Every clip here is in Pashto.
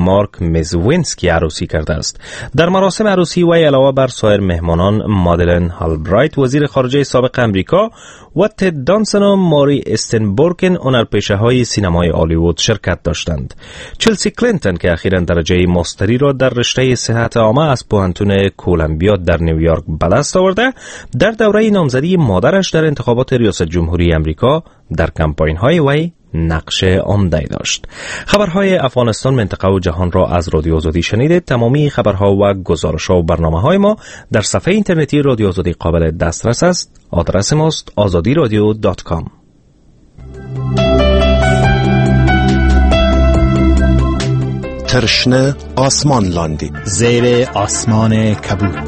مارک مزوینسکی عروسی کرده است. در مراسم عروسی وی علاوه بر سایر مهمانان مادلن هالبرایت وزیر خارجه سابق امریکا و تد دانسن و ماری استنبورگن هنرپیشه‌های سینمای هالیوود شرکت داشتند. چلسی کلینتون که اخیراً درجه ماستری را در رشته صحت عامه از پوهنتون کولومبیا در نیویورک به دست آورده، در دوره نامزدی مادرش در انتخابات ریاست جمهوری امریکا در کمپاین‌های وی نقش عمده داشت. خبرهای افغانستان، منطقه و جهان را از رادیو آزادی شنیدید. تمامی خبرها و گزارش‌ها و برنامه‌های ما در صفحه اینترنتی رادیو آزادی قابل دسترس است. آدرس ماست azadiradio.com. ترشنه آسمان لاندی زیر آسمان کبود.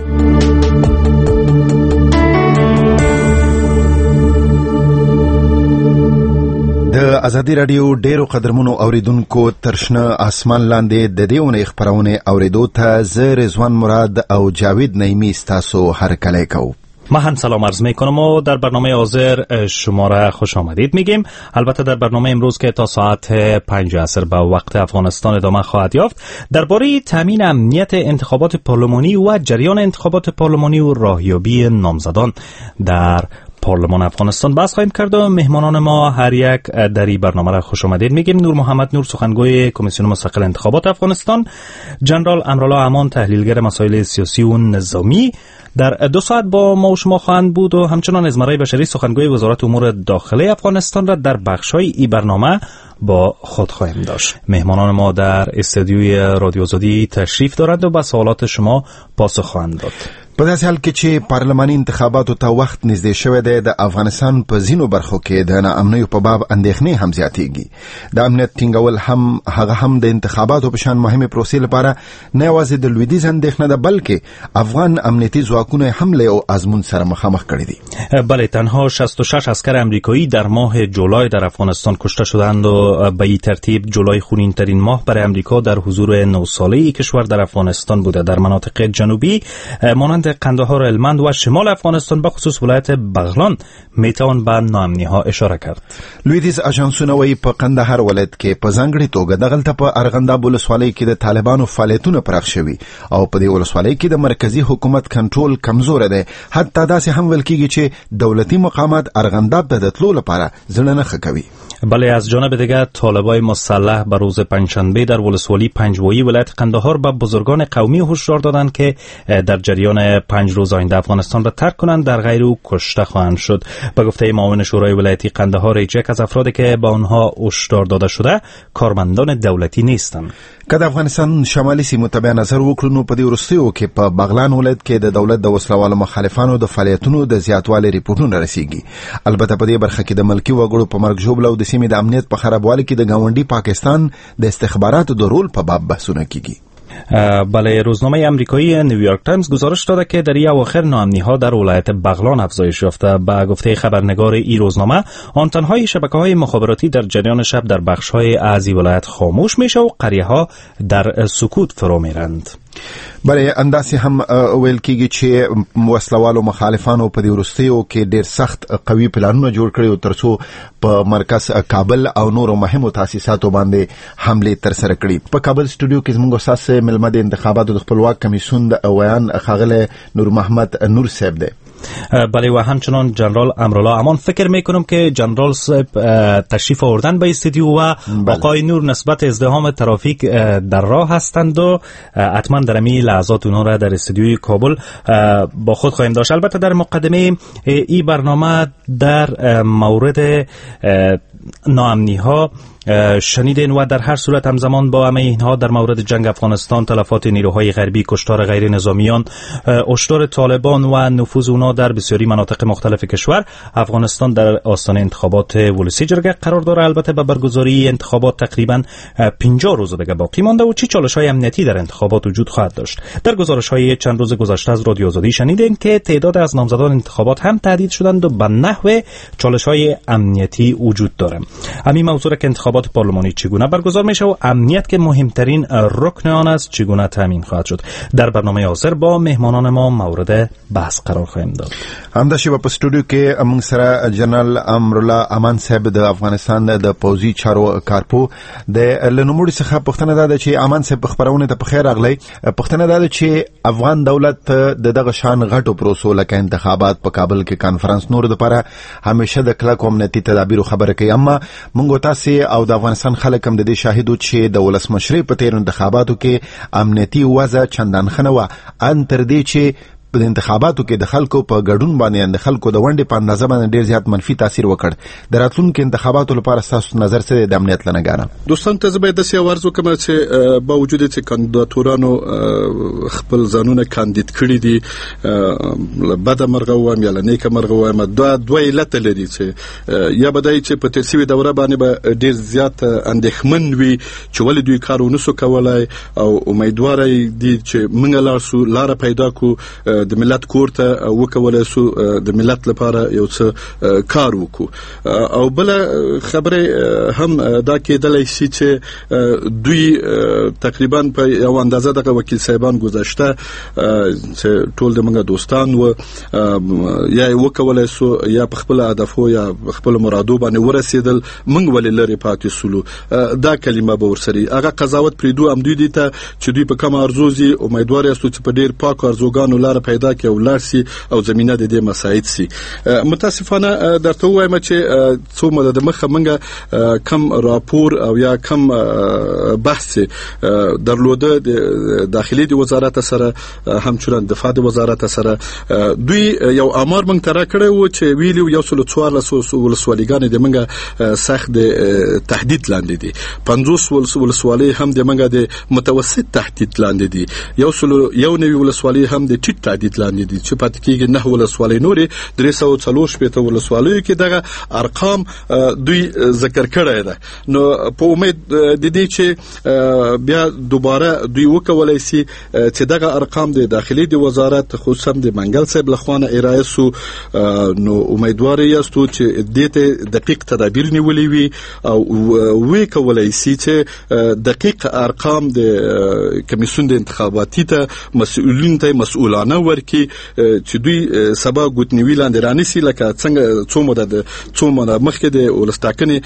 د ازادي رادیو ډیرو قدرمنو اوریدونکو ترشنه آسمان لاندې د دیونه خبرونه اوریدو ته زه رضوان مراد او جاوید نعیمی تاسو هر کله کو. ما هم سلام عرض میکنم و در برنامه حاضر شما را خوش آمدید میگیم. البته در برنامه امروز که تا ساعت 5 عصر به وقت افغانستان ادامه خواهد یافت، درباره تامین امنیت انتخابات پارلمانی و جریان انتخابات پارلمانی و راهیابی نامزدان در پارلمان افغانستان بحث خواهیم کرد و مهمانان ما هر یک در این برنامه را خوش آمدید میگیم. نور محمد نور، سخنگوی کمیسیون مستقل انتخابات افغانستان، جنرال امرالله امان، تحلیلگر مسائل سیاسی و نظامی، در 2 ساعت با ما و شما خواهند بود و همچنان ازمرای بشری، سخنگوی وزارت امور داخلی افغانستان را در بخش‌های این برنامه با خود خواهیم داشت. مهمانان ما در استودیوی رادیو آزادی تشریف دارند و به سوالات شما پاسخ خواهند داد. په داسې حال کې چې پارلماني انتخاباتو ته وخت نږدې شوی دی، د افغانستان په ځینو برخو کې د ناامنیو په باب اندېښنې هم زیاتېږي. د امنیت ټینګول هم د انتخاباتو په شان مهمه پروسې لپاره نه یوازې د لویدیځ اندېښنه ده، بلکې افغان امنیتي ځواکونه هم له یو آزمون سره مخامخ کړي دي. بله، تنها 66 عسکر امریکایی در ماه جولای در افغانستان کشته شدند و به این ترتیب جولای خونین‌ترین ماه برای امریکا در حضور 9 ساله‌ای کشور در افغانستان بوده. در مناطق جنوبی مانند قندهار، هلمند و شمال افغانستان به خصوص ولایت بغلان میتوان به ناامنی‌ها اشاره کرد. لویدیځ اژانسونه وایي په قندهار ولایت کې په ځانګړي توګه دغلته په ارغنداب ولسوالۍ کې د طالبانو فعالیتونه پراخ شوي او په دې ولسوالۍ کې د مرکزی حکومت کنټرول کمزور دی. حتی داسې هم ویل کېږي چې دولتي مقامات ارغنداب ته د تلو لپاره زړه نه ښه کوي. بله، از جانب دیگر طالبای مسلح به روز پنجشنبه در ولسوالی پنجوایی ولایت قندهار به بزرگان قومی هشدار دادند که در جریان 5 روز آینده افغانستان را ترک کنند، در غیر او کشته خواهند شد. به گفته معاون شورای ولایتی قندهار، یک از افرادی که به آنها هشدار داده شده کارمندان دولتی نیستند. که د افغانستان شمالي سیمو ته به نظر وکړو نو په دې وروستیو کې په بغلان ولایت کې د دولت د وسلوالو مخالفانو د فعالیتونو د زیاتوالي ریپورتونه رسیږي. البته په دې برخه کې د ملکی وګړو په مرګ ژوبل او د سیمې د امنیت په خرابوالي کې د گاونډي پاکستان د استخباراتو د رول په باب بحثونه کیږي. بله، روزنامه امریکایی نیویورک تایمز گزارش داده که در اواخر ناامنی‌ها در ولایت بغلان افزایش یافته. به گفته خبرنگار این روزنامه، آنتن‌های شبکه‌های مخابراتی در جریان شب در بخش‌های از این ولایت خاموش میشه و قریه‌ها در سکوت فرو میرند. بله، انداسې هم ویل کېږي چې وسلوالو مخالفانو په دې وروستیو کې ډېر سخت قوي پلانونه جوړ کړي او ترڅو په مرکز کابل او نورو مهمو تاسیساتو باندې حمله ترسره کړي. په کابل سټوډیو کې زموږ استاد ملمد انتخاباتو د خپلواک کمیسیون د ویان خاغله نور محمد نور صاحب ده. بله، و همچنان جنرال امرالله امان. فکر میکنم که جنرال صاحب تشریف آوردن به استودیو و آقای نور نسبت ازدحام ترافیک در راه هستند و حتما در این لحظات اونها را در استودیوی کابل با خود خواهیم داشت. البته در مقدمه این برنامه در مورد ناامنی ها شنیدین و در هر صورت همزمان با همه اینها در مورد جنگ افغانستان، تلفات نیروهای غربی، کشتار غیر نظامیان، هشدار طالبان و نفوذ اونا در بسیاری مناطق مختلف کشور، افغانستان در آستانه انتخابات ولسی جرگه قرار داره. البته به برگزاری انتخابات تقریبا 50 روز دیگه باقی مانده و چه چالش‌های امنیتی در انتخابات وجود خواهد داشت. در گزارش‌های چند روز گذشته از رادیو آزادی شنیدین که تعداد از نامزدان انتخابات هم تهدید شدند و به نحو چالش‌های امنیتی وجود دارد. داره. همین موضوع که انتخابات پارلمانی چگونه برگزار میشه و امنیت که مهمترین رکن آن است چگونه تامین خواهد شد. در برنامه حاضر با مهمانان ما مورد بحث قرار خواهیم داد. همداشي په استودیو کې موږ سره جنرال امرالله امان صاحب د افغانستان د پوځي چارو کارپو د لنوموړي څخه پوښتنه ده چې امان صاحب خبرونه ته په خیر راغلی. پوښتنه ده چې افغان دولت د دغه شان غټو پروسو لکه انتخابات په کابل کې کانفرنس نور لپاره همیشه د کلک امنیتي تدابیر خبره کوي، اما موږ تاسو او د افغانستان خلک هم د دې شاهدو چې د ولسمشرۍ په تیر انتخاباتو کې امنیتي وضع چندان ښه نه وه، ان تر دې چې په انتخاباتو کې د خلکو په ګډون باندې د خلکو د ونډې په اندازه باندې ډیر زیات منفي تاثیر وکړ. د راتلونکو انتخاباتو لپاره تاسو نظر څه دی د امنیت لنګانه؟ دوستان ته زه باید د سیاوارز وکم چې با وجود چې کاندیداتورانو خپل ځانونه کاندید کړي دي، بده مرغه وایم یا نیکه مرغه وایم، دوه علت لري چې یا بدای چې په ترسیوي دوره باندې به ډیر زیات اندېښمن وي چې ولې دوی کار ونسو کولای او امیدوار دي چې موږ لار پیدا کو د ملت کور ته وکولای سو د ملت لپاره یو څه کار وکړو. او بل خبره هم دا کېدلای شي چې دوی تقریبا په یو اندازه دغه وکیل صاحبان گذشته چې ټول د موږ دوستان و یا وکولای سو یا په خپل هدفو یا خپل مرادو باندې ورسېدل، موږ ولې لري پاتې سولو. دا کلمه به ورسري هغه قضاوت پریدو هم دوی ته چې دوی په کوم ارزوزي امیدوار یاستو چې په ډیر پاک ارزوګانو لار پیدا کې او لارسي او زمينه د دې مساعد سي. متاسفانه درته وایم چې څو مده د مخه منګه کم راپور او یا کم بحث درلوده د داخلي د وزارت سره همچنان دفاع د وزارت سره دوی یو امر منګ تر کړو و چې ویلو یو سل 14 ولسوالیګان د منګه سخت تهدید لاندې دي، 50 ولسوالۍ هم د منګه د متوسط تهدید لاندې دي، یو نوی ولسوالۍ هم د ټیټ تهدید لاندې دي چې پات کېږي 9 ولسوالۍ نورې 340 شپته ولسوالیو کې دغه ارقام دوی ذکر کړی ده. نو په امید د دې چې بیا دوباره دوی وکولای شي چې دغه ارقام د داخلي د وزارت خصوصا د منګل صاحب لخوانه ارائه سو، نو امیدوار یاستو چې دې دقیق تدابیر نیولې وي او وی کولای شي چې دقیق ارقام د کمیسیون د انتخاباتي ته مسؤلین ته مسؤلانه ورکی چې دوی سبا ګوتنیوي لاندې رانیسي، لکه څنګه څو مده مخکې د ولستاکنې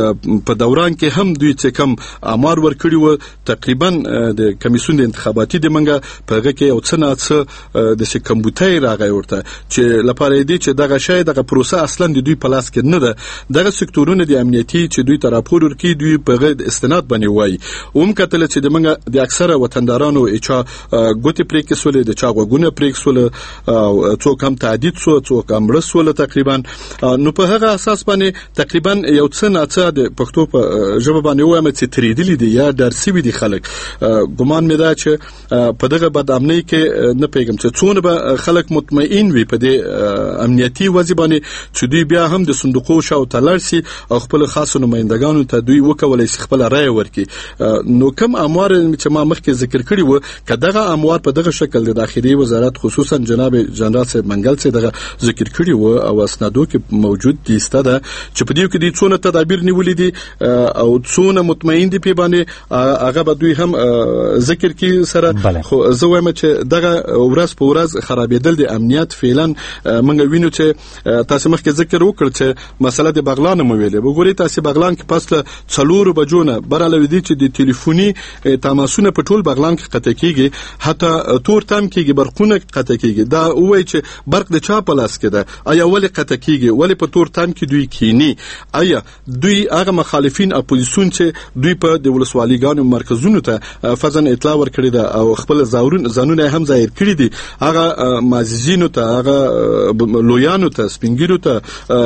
په دوران کې هم دوی چې کم امر ورکړي و تقریبا د کمیسیون د انتخاباتي د منګه په هغه کې یو څه نه څه د کمبوتای راغی ورته چې لپاره دی چې دغه شی دغه پروسه اصلا د دوی په لاس کې نه ده. دغه سکتورونه د امنیتي چې دوی ته راپور ورکړي دوی په غیر استناد باندې وایي اوم کتل چې د منګه د اکثره وطندارانو اچا ګوتې پرې کې سولې د چا غوګونه پرې سول او څوک هم تعدید سو څوک هم رسول تقریبا. نو په هغه اساس باندې تقریبا یو څه نه څه د پښتو په ژبه باندې وایم چې تریدلې دي یا درسي دي خلک. ګمان مې دا چې په دغه بد امنۍ کې نه پیغام چې څونه به خلک مطمئن وي په دې امنیتي وظیفه چې دوی بیا هم د صندوقو شاو تلرسي او خپل خاص نمائندگانو ته دوی وکولای شي خپل رائے ورکړي. نو کوم اموار چې ما مخکې ذکر کړی و کداغه اموار په دغه شکل د داخلي وزارت خصوصا جناب جنرال صاحب منګل صاحب دغه ذکر کړی و او اسنادو کې موجود دي ستاده چې په دې کې د څونه تدابیر نیولې دي او څونه مطمئن دي په باندې هغه به دوی هم ذکر کې سره. خو زه وایم چې دغه ورځ په ورځ خرابېدل د امنیت فعلا موږ وینو چې تاسو مخکې ذکر وکړ چې مسله د بغلان مو ویلې وګورئ تاسو بغلان کې پاسله 4 بجونه براله ودی چې د ټلیفوني تماسونه په ټول بغلان کې قطع کیږي، حتی تور تام کېږي برقونه قطع کیږي. دا وایي چې برق د چا په لاس کې ده، آیا ولې قطع کیږي، ولې په تور تام کې دوی کینی، آیا دوی هغه مخالفین اپوزیسیون چې دوی په د ولسوالیګانو مرکزونو ته فزن اطلاع ورکړي ده او خپل ځانونه هم ظاهر کړي دي، هغه مازیزینو ته هغه لویانو ته سپینګیرو ته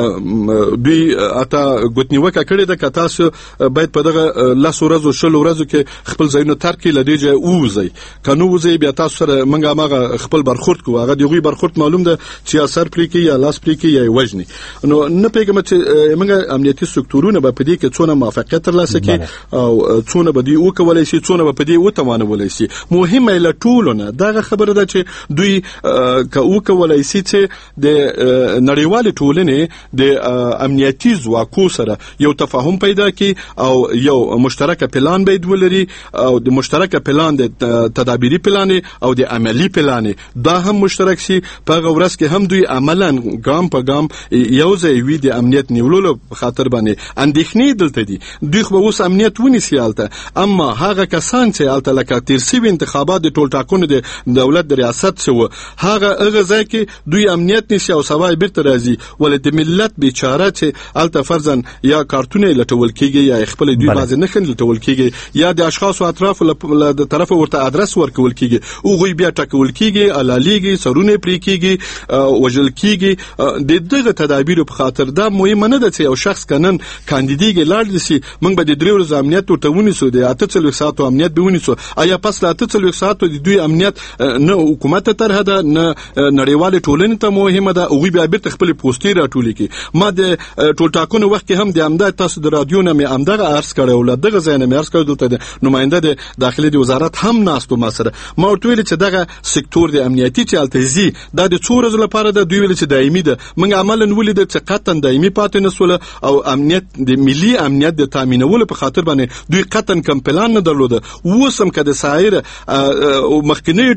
دوی اته ګوتنیوکه کړي ده که تاسو باید په دغه لاس ورځو شل ورځو کې خپل ځایونه ترک کړئ لدیجه اوزي کنو وزي بیا تاسو سره منګه ماغه خپل برخورد کوي هغه دغه برخورد معلوم ده چې اثر پرې کوي یا لاس پرې کوي یا وجني نو نه پیګم چې موږ امنیتي سکتورونه په دې کې څونه موافقت ترلاسه کوي او څونه به دی وکولای شي څونه به په دې وتمانولای شي مهمه له ټولونه دا خبره ده چې دوی وکولای شي چې د نړیوال ټولنې د امنیتي ځواکو سره یو تفاهم پیدا کړي او یو مشترک پلان باید ولري او د مشترک پلان د تدابیری پلان او د عملی پلان دا هم مشترک شي په غورس کې هم دوی عملاً ګام په ګام یو ځای وي د امنیت نیولو خاطر باندې اندېښنې دلته دي دوی خو اوس امنیت ونیسي الته اما هغه کسان چې الته لکه تیرسي انتخابات د ټول ټاکنو د دولت د ریاست شو هغه ځای کې دوی امنیت نشي او سوای بیرته راځي ولې د ملت بیچاره چې الته فرضاً یا کارتونه لټول کیږي یا خپل دوی باز نه خن لټول کیږي یا د اشخاص او اطراف له طرف ورته ادرس ورکول کیږي او غوي بیا ټاکول کیږي الالیږي سرونه پرې کیږي وجل کیږي د دغه تدابیر په خاطر دا مهمه نه ده چې یو شخص کنن کاندیدګي لاړ شي موږ به د درې ورځې امنیت ورته ونیسو د 48 ساعتو امنیت به ونیسو آیا پس له 48 ساعتو د دوی امنیت نه حکومت ته ده نه نړیوال ټولنې ته مهمه ده او بیا بیرته خپل پوسټي راټولې کی ما د ټول ټاکنو وخت کې هم د امداد تاسو د رادیو نه مې امدغه عرض کړو ول دغه ځای نه مې عرض کړو دلته نماینده د داخلي د وزارت هم ناستو ما سره ما ورته ویل چې دغه سکتور د امنیتي چې التزي دا د څو ورځې لپاره د دوی ویل چې دایمي ده موږ عملاً ولید چې قطن دایمي پاتې نسول او امنیت د ملي امنیت د تامینولو په خاطر باندې دوی قطن کم پلان نه درلوده وسم کده سایر او مخکنی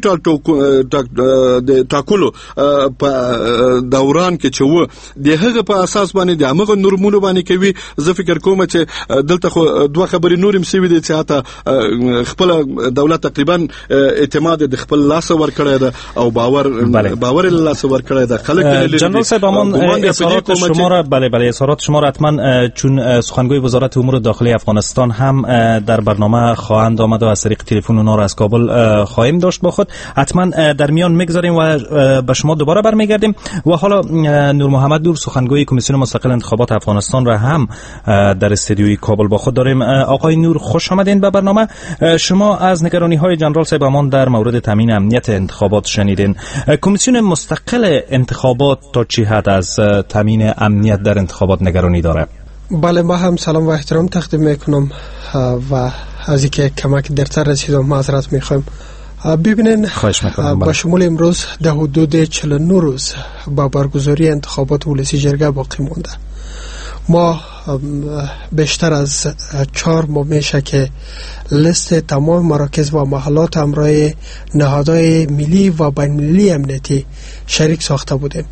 ټاکلو په دوران کې چې و د هغه په اساس باندې د هغه نورمونو باندې کوي زه فکر کوم چې دلته خو دوه خبرې نورم سوي دي چې حتی خپل دولت تقریبا اعتماد د خپل لاس ور کړی ده او باور له لاس ور کړی ده خلک جنرال صاحب اصرارات شما را بله اصرارات شما را حتما چون سخنگوی وزارت امور داخلی افغانستان هم در برنامه خواهند آمد و از طریق تلفن اونا را از کابل خواهیم داشت با خود حتما در میان میگذاریم و به شما دوباره برمیگردیم و حالا نور محمد نور سخنگوی کمیسیون مستقل انتخابات افغانستان را هم در استودیوی کابل با خود داریم. آقای نور خوش آمدین به برنامه. شما از نگرانی های جنرال صاحب امان در مورد تامین امنیت انتخابات شنیدین. کمیسیون مستقل انتخابات تا چه حد از تامین امنیت در انتخابات نگرانی داره؟ بله ما هم سلام و احترام تقدیم میکنم و از اینکه کمک درتر رسیدم معذرت میخوایم. ببینین با شمول امروز در حدود 49 روز با برگزاری انتخابات ولسی جرگه باقی مونده. ما بیشتر از 4 ماه میشه که لیست تمام مراکز و محلات همراه نهادهای ملی و بین‌المللی امنیتی شریک ساخته بودیم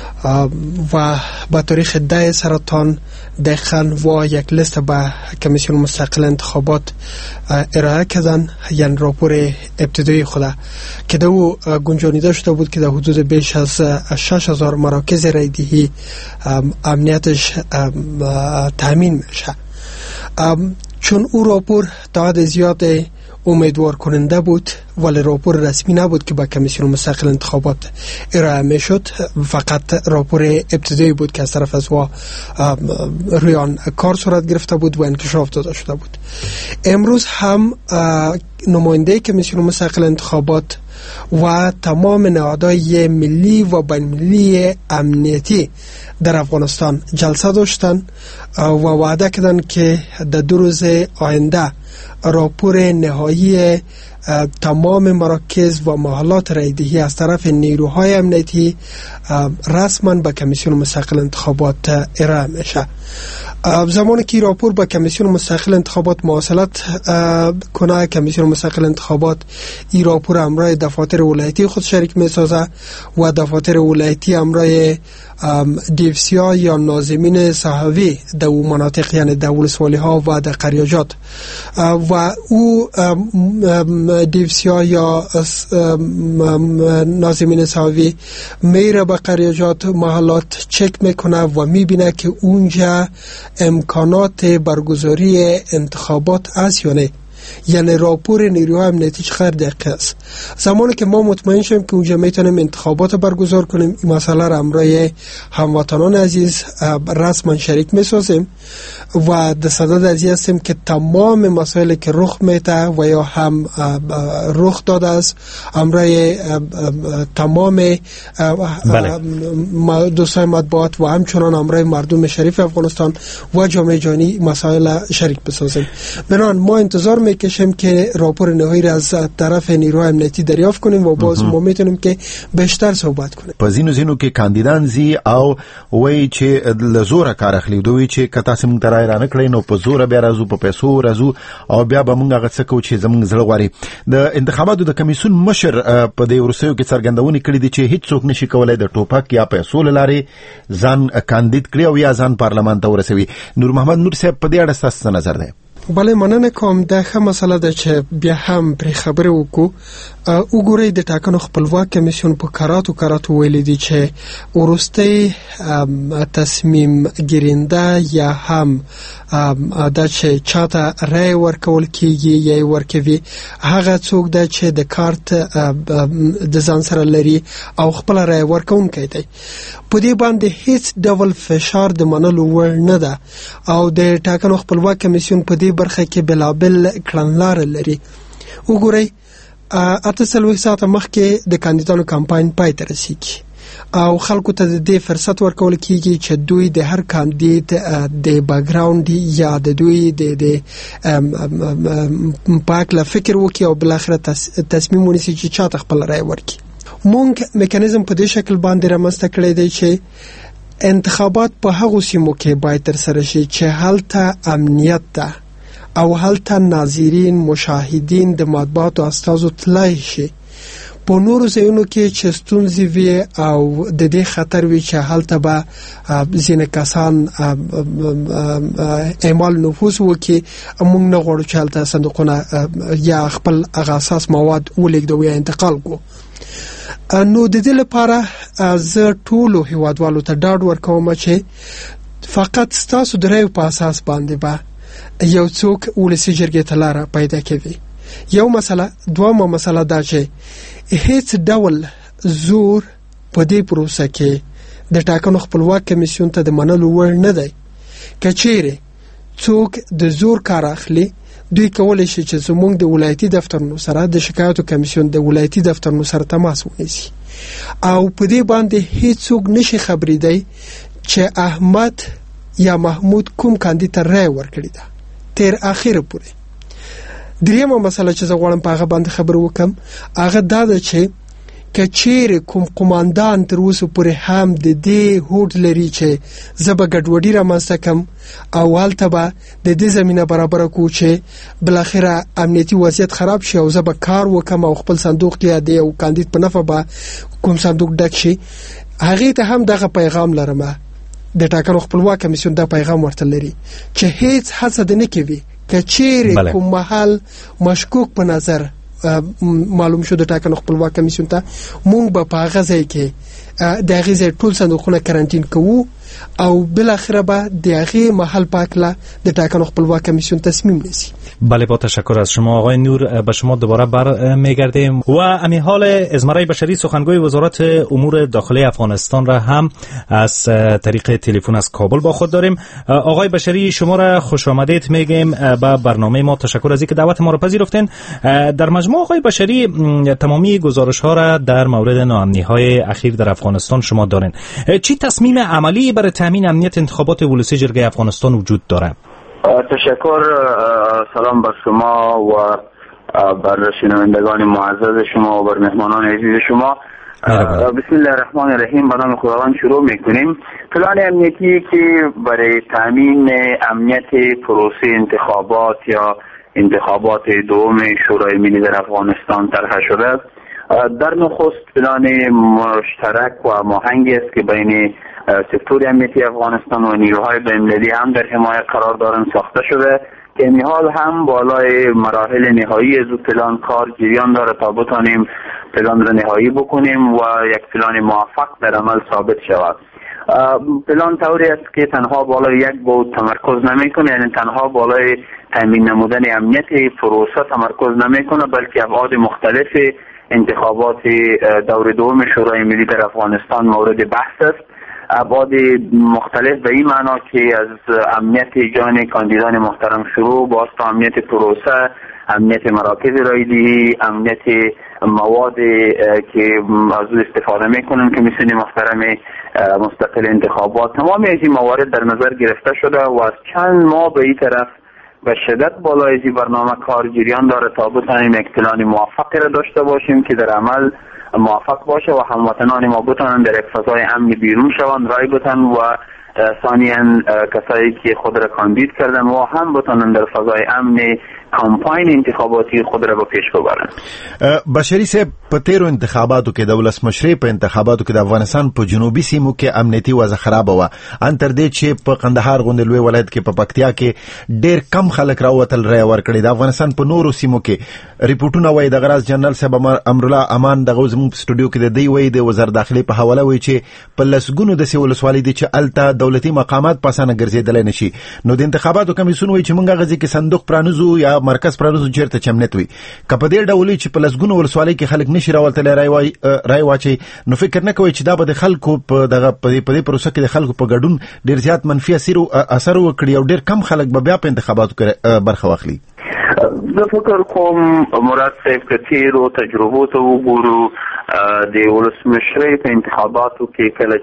و با تاریخ 10 سرطان دقیقاً و یک لیست به کمیسیون مستقل انتخابات ارائه کردن، یعنی راپور ابتدایی خود که دو گنجانیده شده بود که در حدود بیش از 6000 مراکز رایدهی امنیتش تامین میشه. چون او راپور تا حد زیاد امیدوار کننده بود ولی راپور رسمی نبود که با کمیسیون مستقل انتخابات ارائه می شد، فقط راپور ابتدایی بود که از طرف از روی آن کار صورت گرفته بود و انکشاف داده شده بود. امروز هم نماینده کمیسیون مستقل انتخابات و تمام نهادهای ملی و بین‌المللی امنیتی در افغانستان جلسه داشتن و وعده کردن که در 2 روز آینده راپور نهایی تمام مراکز و محلات رایدهی از طرف نیروهای امنیتی رسما به کمیسیون مستقل انتخابات ارائه میشه. زمانی که راپور با کمیسیون مستقل انتخابات مواصلت کنه، کمیسیون مستقل انتخابات این راپور همراه دفاتر ولایتی خود شریک میسازه و دفاتر ولایتی همراه دیوسیا یا ناظمین صحوی در مناطق یعنی در ولسوالی ها و در قریاجات و او دیوسیا یا ناظمین صحوی میره به قریاجات محلات چک میکنه و میبینه که اونجا امکانات برگزاری انتخابات است یا نه. یعنی راپور نیروهای امنیتی چقدر دقیق است. زمانی که ما مطمئن شیم که اونجا میتونیم انتخابات برگزار کنیم، این مسئله را همراه هموطنان عزیز رسما شریک میسازیم و در صدد از این هستیم که تمام مسائلی که رخ میده و یا هم رخ داده است همراه تمام دوستای مطبوعات و همچنان همراه مردم شریف افغانستان و جامعه جهانی مسائل شریک بسازیم. بنابراین ما انتظار میکشیم که راپور نهایی را از طرف نیروهای امنیتی دریافت کنیم و باز ما میتونیم که بیشتر صحبت کنیم. په ځینو کې کاندیدان زی او وای چې لزوره کار اخلي دوی چې کتا سم ترای را نکړي نو په زوره بیا راځو په پیسو راځو او بیا به موږ غڅ کو چې زموږ زړه غواړي. د انتخاباتو د کمیسیون مشر په دې ورسېو کې څرګندونې کړې دي چې هیڅ څوک نشي کولای د ټوپک یا پیسو لاري ځان کاندید کړي او یا ځان پارلمان ته ورسوي. نور محمد نور صاحب په دې اړه ستاسو نظر دی؟ بله، مننه کوم. دا ښه مسله ده چې بیا هم پرې خبرې وکړو. وګورئ د ټاکنو خپلواک کمیسیون په کراتو ویلي دي چې وروستی تصمیم ګیرنده یا هم دا چې چاته رای ورکول کیږي یا ورکوي هغه څوک ده چې د کارت د ځان سره لري او خپل رای ورکوونکی دی. په دې باندې هیڅ ډول فشار د منلو وړ نه ده او د ټاکنو خپلواک کمیسیون په دې برخه کې بلابل کړنلارې لري. وګورئ 48 ساعته مخکې د کاندیدانو کمپاین پای ته رسیږي او خلکو ته د فرصت ورکول کیږي چې دوی د هر کاندید د بیکګراوند یا د دوی د پاک لا فکر وکي او بل اخر تصمیم ونیسي چې چاته خپل رای ورکړي. مونږ میکانیزم په دې شکل باندې رامنځته کړی دی چې انتخابات په هغو سیمو کې باید ترسره شي چې هلته امنیت ده او هلته ناظرین مشاهدین د مطبوعاتو استازو تلای شي. په نورو ځایونو کې چې ستونزې وي او د دې خطر وي چې هلته به ځینې کسان اعمال نفوذ وکړي، موږ نه غواړو چې هلته صندوقونه یا خپل هغه اساس مواد ولېږدو یا انتقال کړو. نو د دې لپاره زه ټولو هیوادوالو ته ډاډ ورکوم چې فقط ستاسو د رایو په اساس باندې به یو څوک ولسي جرګې ته لاره پیدا کوي. یو مسله. دویمه مسله دا چې هیڅ ډول زور په دې پروسه کې د ټاکنو خپلواک کمیسیون ته د منلو وړ نه دی. که چیرې څوک د زور کار اخلي، دوی کولی شي چې زموږ د ولایتي دفترونو سره د شکایتو کمیسیون د ولایتي دفترونو سره تماس ونیسي او په دې باندې هیڅوک نشي خبرېدی چې احمد یا محمود کوم کاندید ته رای ورکړی ده تر اخره پورې. دریمه مسله چې زه غواړم په هغه باندې خبر وکم هغه دا ده چې که چیرې کوم قوماندان تر اوسه پورې هم د دې هوډ لري چې زه به ګډوډي رامنځته کم او هلته به د دې زمینه برابره کړو چې بالاخره امنیتي وضعیت خراب شي او زه به کار وکم او خپل صندوق یا د یو کاندید په نفع به کوم صندوق ډک شي، هغې ته هم دغه پیغام لرم. د ټاکنو خپلواک کمیسیون دا پیغام ورته لري چې هیڅ هڅه نه کوي که چیرې کوم محل مشکوک په نظر معلوم شو د ټاکنو خپلواک کمیسیون ته، مونږ به په هغه ځای کې د هغې ځای ټول صندوقونه کرنټین کوو او بالاخره به د هغې محل پاکله د ټاکنو خپلواک کمیسیون تصمیم نیسي. بله، با تشکر از شما آقای نور. به شما دوباره برمیگردیم و امی حال ازمرای بشری سخنگوی وزارت امور داخلی افغانستان را هم از طریق تلفن از کابل با خود داریم. آقای بشری، شما را خوش آمدید میگیم به برنامه ما. تشکر از اینکه دعوت ما را پذیرفتین. در مجموع آقای بشری تمامی گزارش ها را در مورد ناامنی های اخیر در افغانستان شما دارین. چی تصمیم عملی برای تامین امنیت انتخابات ولسی جرگه افغانستان وجود داره؟ تشکر. سلام بر شما و بر شنوندگان معزز شما و بر مهمانان عزیز شما. بسم الله الرحمن الرحیم. به نام خداوند شروع میکنیم. پلان امنیتی که برای تامین امنیت پروسه انتخابات یا انتخابات دوم شورای ملی در افغانستان طرح شده، در نخست پلان مشترک و هماهنگی است که بین سکتور امنیتی افغانستان و نیروهای بین‌المللی هم در حمایت قرار دارند ساخته شده که این حال هم بالای مراحل نهایی از پلان کار جریان داره تا بتانیم پلان را نهایی بکنیم و یک پلان موفق در عمل ثابت شود. پلان طوری است که تنها بالای یک بود تمرکز نمیکنه، یعنی تنها بالای تامین نمودن امنیت پروسه تمرکز نمیکنه، بلکه ابعاد مختلف انتخابات دور دوم شورای ملی در افغانستان مورد بحث است. ابعاد مختلف به این معنا که از امنیت جان کاندیدان محترم شروع باز تا امنیت پروسه، امنیت مراکز رایدهی، امنیت مواد که از او استفاده میکنن که مثل محترم مستقل انتخابات، تمام این موارد در نظر گرفته شده و از چند ماه به این طرف به شدت بالای این برنامه کار جریان داره تا بتانیم اکتلان موفقی را داشته باشیم که در عمل موفق باشه و هموطنان ما بتانن در یک فضای امن بیرون شوند، رای بتن و ثانیاً کسایی که خود را کاندید کردن و هم بتانن در فضای امن کمپاین انتخاباتی خود را به پیش ببرن. بشری صاحب په تیرو انتخاباتو کې د ولسمشرۍ په انتخاباتو کې د افغانستان په جنوبي سیمو کې امنیتي وضع خراب و، ان تر دې چې په قندهار غونډې لوی ولایت کې په پکتیا کې ډېر کم خلک راوتل رای ورکړي. د افغانستان په نورو سیمو کې ریپورتونه وایي د غراس جنرال صاحب امرالله امان دغه زموږ په سټوډیو کې د دی وایي د وزارت داخلي په حواله وایي چې په لسګونو د ولسوالۍ دي چې الته دولتي مقامات پاسانه ګرځېدلی نشي. نو د انتخاباتو کمیسیون وایي چې موږ غځي کې صندوق پرانیزو یا مرکز پرانیزو چیرته چمنیت وي. که په دې ډول چې په لسګونو ولسوالۍ کې خلک نشي راوتلی رای واچي، نو فکر نه کوي چې دا به د خلکو په دغه په دې پروسه کې د خلکو په ګډون ډېر زیات منفي اثر وکړي او ډېر کم خلک به بیا په انتخاباتو کې برخه واخلي. زه فکر کوم مراد صاحب که تیرو تجربو ته وګورو د ولسمشرۍ په انتخاباتو کې کله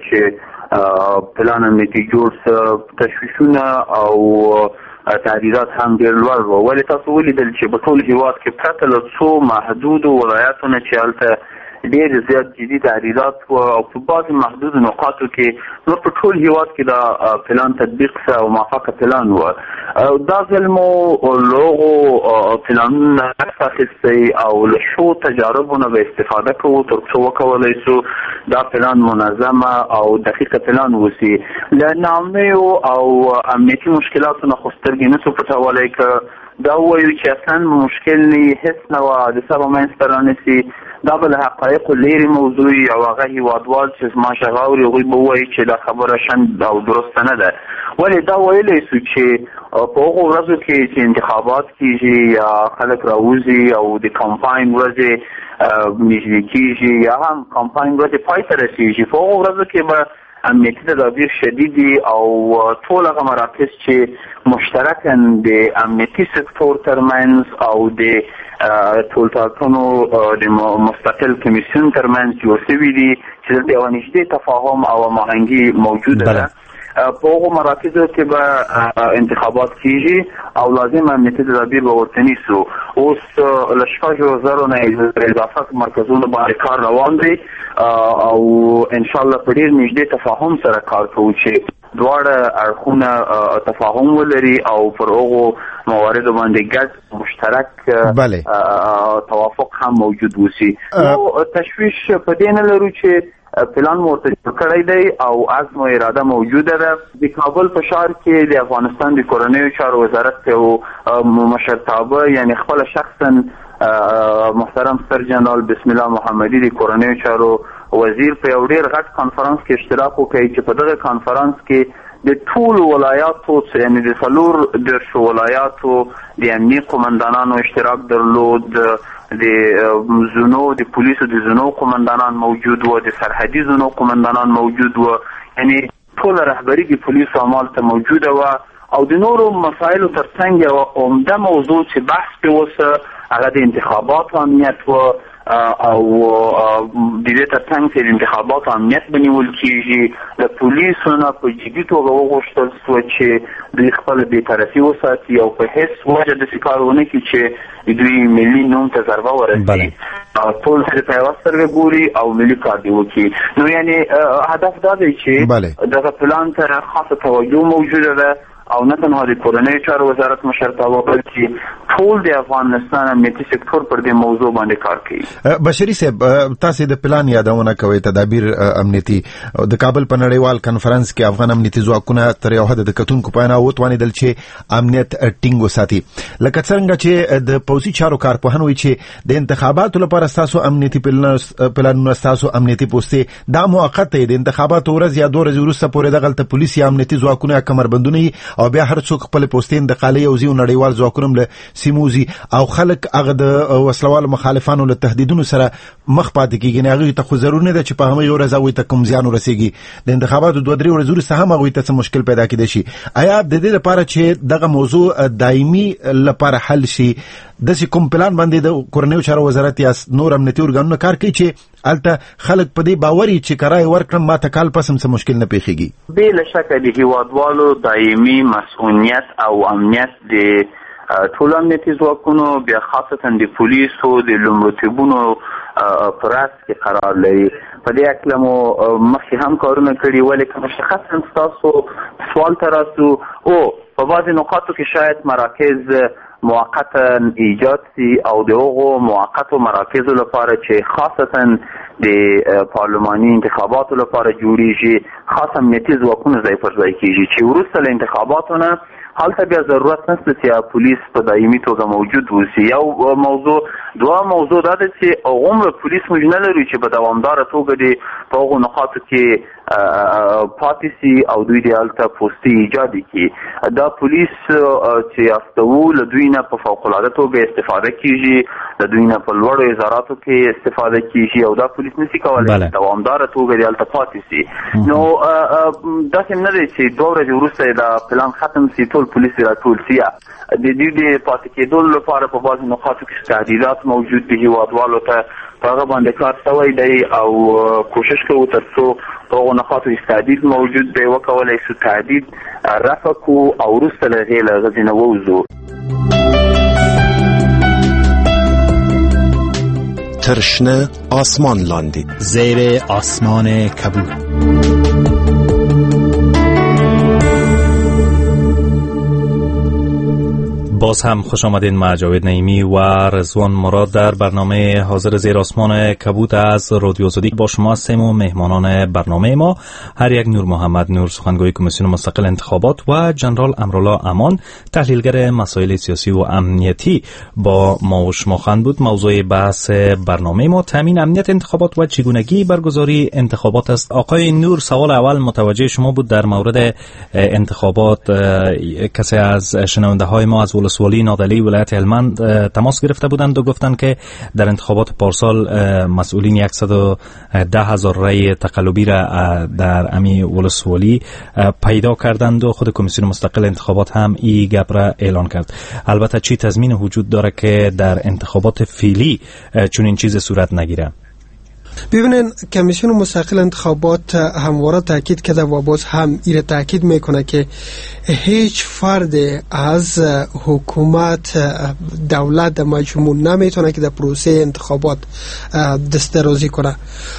چې پلان امنیتي جوړ څه تشویشونه او تعدیلات هم ډېر لوړ وو، ولې تاسو ولیدل چې په ټول هېواد کې پرته له څو محدودو ولایاتو نه چې هلته ډېر زیات جدي تعدیلات و او په بعضې محدودو نقاطو کې نور په ټول هېواد کې دا پلان تطبیق څه او موافقه پلان و. دا ځل مو له هغو پلانونو عکس اخیستی او له شو تجاربو نه به استفاده کوو تر څو وکولی سو دا پلان منظمه او دقیقه پلان وسي. له ناامنیو او امنیتي مشکلاتو نه خو سترګې نه سو پټولی که دا ووایو چې اصلا مشکل نه هېڅ نه وه د سبا منځته رانیسي، دا به له حقایقو لیرې موضوع او هغه هېوادوال چې زما ږغ اوري هغوی به ووایي چې دا خبره شند او درسته نه ده. ولې دا ویلی سو چې په هغو ورځو کې چې انتخابات کېږي یا خلک راوځي او د کمپاین ورځې نږدې کېږي یا هم کمپاین ورځې پای ته رسېږي، په هغو ورځو کې به امنیتي تدابیر شدیدي او ټول هغه مراکز چې مشترکاً د امنیتي سکتور ترمنځ او د ټولټاکنو د مستقل کمیسیون ترمنځ جوړ شوي دي چې دلته یوه نږدې تفاهم او هماهنګي موجوده ده. په هغو مراکزو کې به انتخابات کېږي او لازم امنیتي تدابیر به ورته نیسو. اوس له 6,000 نه اضافه مرکزونو باندې کار روان دی او انشاءالله په ډېر نږدې تفاهم سره کار کوو چې دواړه اړخونه تفاهم ولري او پر هغو مواردو باندې ګډ مشترک توافق هم موجود وسي. نو تشویش په دې نه لرو چې پلان ورته جوړ کړی دی او عزم و اراده موجوده ده. د کابل په ښار کې د افغانستان د کورنیو چارو وزارت یو مشرتابه یعنی خپله شخصا محترم سر جنرال بسم الله محمدي د کورنیو چارو وزیر په یو ډېر غټ کانفرنس کې اشتراک وکړي چې په دغه کانفرنس کې د ټولو ولایاتو یعنی د 14 ولایاتو د امني قمندانانو اشتراک درلود، د زونو د پولیسو د زونو قمندانان موجود و، د سرحدي زونو قمندانان موجود و، یعنی ټول رهبری د پولیسو اعمال ته موجوده و او د نورو مسایلو ترڅنګ یوه عمده موضوع چې بحث پرې وسه هغه د انتخاباتو امنیت و او د دې ترڅنګ چې د انتخاباتو امنیت به نیول کېږي. د پولیسو نه په جدي توګه وغوښتل سوه چې دوی خپله بېطرفي وساتي او په هېڅ وجه داسې کار ونه کړي چې دوی ملي نوم ته ضربه ورسوي، ټول ته په یوه سترګه ګوري او ملي کار دې وکړي. نو یعنې هدف دا دی چې دغه پلان ته خاصه توجه موجوده ده او نه تنها د کورنیو چارو وزارت مشرتابه بلکې ټول د افغانستان امنیتي سکتور پر دې موضوع باندې کار کوي. بشري صاحب تاسې د پلان یادونه کوئ تدابیر امنیتي د کابل په نړیوال کنفرانس کې افغان امنیتي ځواکونه تر یو حده د کتونکو په وینا وتوانېدل چې امنیت ټینګ وساتي، لکه څرنګه چې د پوځي چارو کارپوهان وایي چې د انتخاباتو لپاره ستاسو امنیتي پلانونه ستاسو امنیتي پوستې دا موقت دی، د انتخاباتو ورځ یا 2 ورځې وروسته پورې دغلته پولیس یا امنیتي ځواکونه یا کمربندونه او بیا هر څوک خپل پوسټین د قالی او زیو نړیوال ځواکونو له سیموزي او خلک هغه د وسلوالو مخالفانو له تهدیدونو سره مخ پاتې کیږي نه هغه ته خو ضروري نه ده چې په هغه ورځ وي ته کوم زیان ورسیږي د انتخاباتو 2-3 ورځې وروسته هم هغه ته څه مشکل پیدا کېدای شي. آیا د دې لپاره چې دغه موضوع دایمي لپاره حل شي د کوم پلان باندې د کورنیو چارو وزارت یا نور امنیتي ارګانونو کار کوي چې الته خلک په دې باوري چې کرای ورکړم ما ته کال پسم څه مشکل نه پیښیږي؟ بلا شک د هیوادوالو دایمي مسؤلیت او امنیت د ټول امنیتي ځواکونو بیا خاصتا د پولیسو د لومړیتوبونو پراس کې قرار لري. په دې اړه مو مخکې هم کارونه کړي ولې که مشخصا تاسو سوال تراسو او په بعض نقاطو کې شاید مراکز موقتا ایجاد سي او دغه موقتو مراکزو لپاره چې خاصتا د پارلماني انتخاباتو لپاره جوړیږي خاص امنیتي ځواکونه ځای پر ځای کیږي چې وروسته له انتخاباتو هلته بیا ضرورت نشته چې پولیس په دایمي توګه موجود وي. یو موضوع دوه موضوع دا ده چې عموما پولیس موږ نه لرو چې په دوامدار توګه د په هغو نقاطو کې پاتې سي او دوی د هلته پوستې ایجاد کړي. دا پولیس چې استوو له دوی نه په فوق‌العاده توګه استفاده کیږي، له دوی نه په لوړو اداراتو کې استفاده کیږي او دا پولیس نشي کولای دوامدار توګه د هلته پاتې سي. نو داسې نه دی چې 2 ورځې وروسته دا پلان ختم سي ټول پولیس راټول سي. د دې د پاتې کېدو لپاره په بعضو نقاطو کې تهدیدات موجود دي، هیوادوالو ته په هغه باندې کار شوی دی او کوشش کوو تر څو په هغو نقاطو تهدید موجود دی وکولی شو تهدید رفع کړو او وروسته له هغې له غزې نه ووځو. تر شنه آسمان لاندې، زیر آسمان کبود. باز هم خوش آمدین. من جاوید نعیمی و رضوان مراد در برنامه حاضر زیر آسمان کبود از رادیو آزادی با شما هستیم و مهمانان برنامه ما هر یک نور محمد نور، سخنگوی کمیسیون مستقل انتخابات، و جنرال امرالله امان، تحلیلگر مسائل سیاسی و امنیتی با ما و شما خواهند بود. موضوع بحث برنامه ما تامین امنیت انتخابات و چگونگی برگزاری انتخابات است. آقای نور، سوال اول متوجه شما بود در مورد انتخابات. کسی از شنونده های ما از ولسوالی نادعلی ولایت هلمند تماس گرفته بودند و گفتند که در انتخابات پارسال مسئولین 110,000 رای تقلبی را در امی ولسوالی پیدا کردند و خود کمیسیون مستقل انتخابات هم این گپ را اعلان کرد. البته چی تضمین وجود داره که در انتخابات فعلی چنین چیز صورت نگیره؟ ببینین کمیسیون مستقل انتخابات همواره تاکید کرده و باز هم ایره تاکید میکنه که هیچ فرد از حکومت دولت مجموع نمیتونه که در پروسه انتخابات دسترازی کنه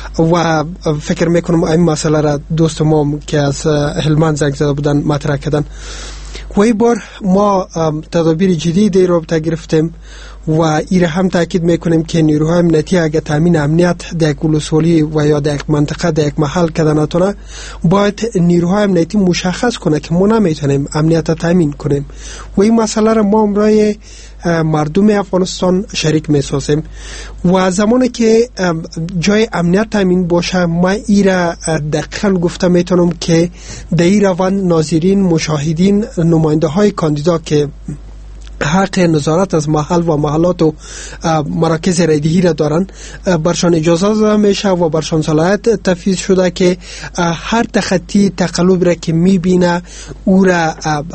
و فکر میکنم این مسئله را دوست ما که از هلمند زنگ زده بودن مطرح کردن. و این بار ما تدابیر جدی در رابطه گرفتیم و ایره هم تاکید میکنیم که نیروهای امنیتی اگر تامین امنیت در یک ولسوالی و یا در یک منطقه در یک محل کده نتونه، باید نیروهای امنیتی مشخص کنه که ما نمیتونیم امنیت تامین کنیم و این مسئله را ما امرای مردم افغانستان شریک میسازیم و زمانی که جای امنیت تامین باشه ما ایره دقیقا گفته میتونم که در این روند ناظرین، مشاهدین، نماینده های کاندیدا که حق نظارت از محل و محلات و مراکز رایدهی را دارن برشان اجازه داده میشه و برشان صلاحیت تفویض شده که هر تخطی تقلب را که میبینه او را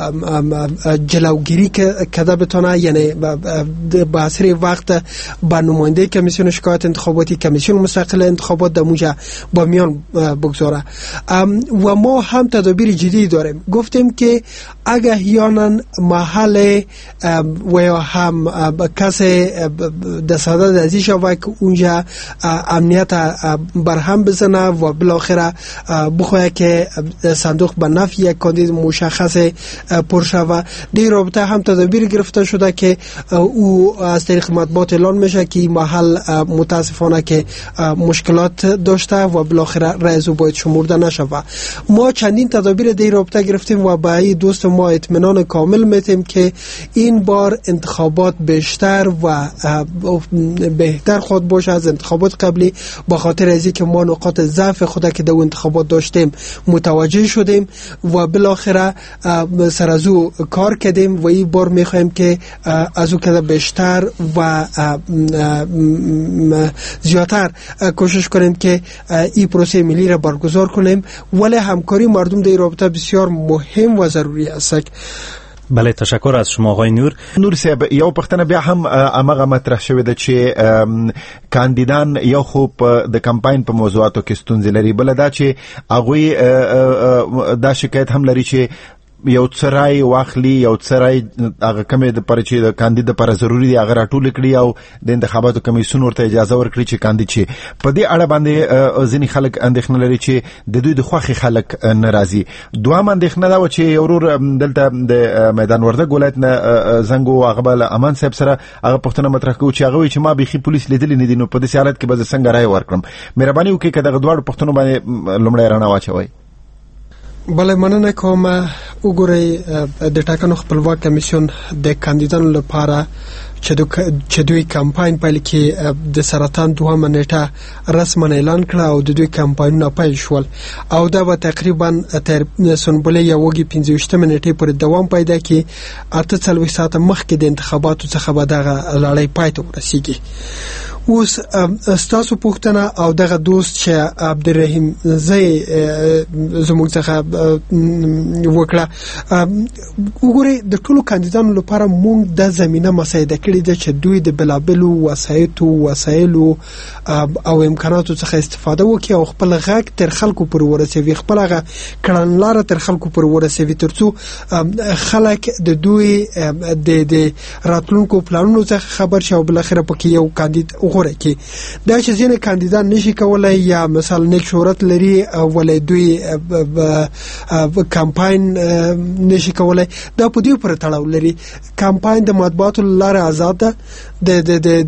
جلوگیری کده بتونه، یعنی به اثر وقت با نماینده کمیسیون شکایت انتخاباتی کمیسیون مستقل انتخابات در موجه با میان بگذاره. و ما هم تدابیر جدی داریم. گفتیم که اگه احیانا محل و یا هم کسی دستاده ازی شود که اونجا امنیت برهم بزنه و بالاخره بخواه که صندوق به نفع یک کاندید مشخص پر شود، در رابطه هم تدابیر گرفته شده که او از طریق مطبوعات اعلان میشه که محل متاسفانه که مشکلات داشته و بالاخره رئیس باید شمرده نشود. ما چندین تدابیر در رابطه گرفتیم و با دوست ما اطمینان کامل میتیم که این بار انتخابات بیشتر و بهتر خود باشه از انتخابات قبلی، با خاطر از اینکه ما نقاط ضعف خود که در انتخابات داشتیم متوجه شدیم و بالاخره سر از او کار کردیم و این بار میخوایم که از او که بیشتر و زیادتر کوشش کنیم که این پروسه ملی را برگزار کنیم، ولی همکاری مردم در رابطه بسیار مهم و ضروری است. بله، تشکر از شما آقای نور صاحب. یو پښتنه بیا هم امغه مطرح شوې ده چې کاندیدان یو خو د کمپاین په موضوعاتو کې ستونزې لري، بل دا چې هغه دا شکایت هم لري چې یو څرای واخلي، یو څرای هغه کمې د پر چې د کاندید لپاره ضروری دی هغه راټول کړي او د انتخاباتو کمیسیون ورته اجازه ورکړي چې کاندید شي. په دې اړه باندې ځینې خلک اندېښنه لري چې د دوی د خوښې خلک ناراضي. دوهم اندېښنه دا و چې ورور دلته د میدان وردګ ولایت نه زنګ و هغه بل امان صاحب سره هغه پښتنه مطرح کوي چې هغه چې ما بيخي پولیس لیدلې نه دي، نو په دې حالت کې به څنګه رائے ورکړم. مهرباني وکړئ که دغه دواړو پښتنو باندې لومړی رڼا واچوئ. بله، مننه کوم. وګورئ د ټاکنو خپلواک کمیسیون د کاندیدانو لپاره چې دوی کمپاین پیل کې د سرطان 2 نیټه رسما اعلان کړه او د دوی کمپاینونه پیل شول او دا به تقریبا تر سنبله یوګي 15 نیټه پورې دوام پیدا کړي. 48 ساعت مخکې د انتخاباتو څخه به دغه لړۍ پای ته ورسیږي. اوس ستاسو پوښتنه او دغه دوست چې عبدالرحیم زئی زموږ څخه وکړه، وګورئ د ټولو کاندیدانو لپاره موږ د زمينه مساعده کړې ده چې دوی د بلابلو وسایلو او امکاناتو څخه استفاده وکړي او خپل غږ تر خلکو پورې ورسوي، خپل هغه کړنلاره تر خلکو پورې ورسوي، ترڅو خلک د دوی د راتلونکو پلانونو څخه خبر شي او بل اخر پکې یو کاندید غوړه کی. دا چې ځینې کاندیدان نشي کولای یا مثلا نیک شهرت لري ولې دوی کمپاین نشي کولای، دا په دې پر تړاو لري. کمپاین د مطبوعاتو لاره آزاد ده، د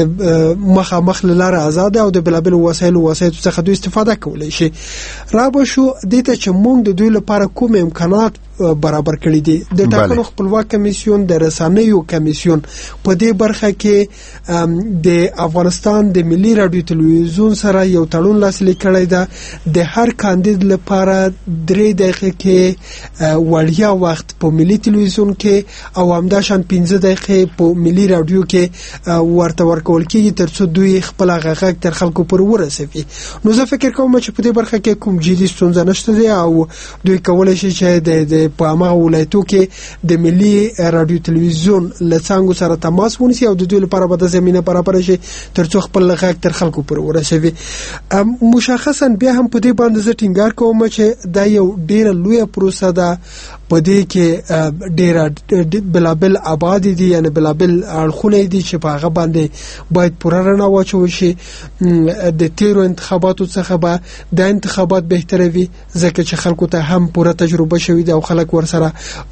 مخامخ لاره آزاد ده او د بلابل وسایلو څخه دوی استفاده کولای شي. را به شو دې ته چې موږ د دوی لپاره کوم امکانات برابر کړی دي. د ټاکنو خپلواک کمیسیون د رسنیو کمیسیون په دې برخه کې د افغانستان د ملي رادیو تلویزیون سره یو تړون لاسلیک کړی ده. د هر کاندید لپاره 3 دقیقې کې وړیا وخت په ملي تلویزیون کې او همداشان 15 دقیقې په ملي رادیو کې ورته ورکول کېږي ترڅو دوی خپل غږ تر خلکو پورې ورسوي. نو زه فکر کوم چې په دې برخه کې کوم جدي ستونزه نشته دی او دوی کولای شي چې د په هغه ولایتو کې د ملي رادیو تلویزیون لڅنګو سره تماس ونیسي او د دوی لپاره به د زمينه برابر شي ترڅو خپل غږ تر خلکو پورې ورسوي. مشخصا بیا هم په دې باندې زه ټینګار کوم چې دا یو ډیره لویه پروسه ده، په دې کې ډیره بلابل آباد دي، یعنی بلابل اړخونه دي چې په هغه باندې باید پوره رڼا واچول شي. د تیرو انتخاباتو څخه به د انتخابات بهتره وي ځکه چې خلکو ته هم پوره تجربه شوی دی او خلک ورسره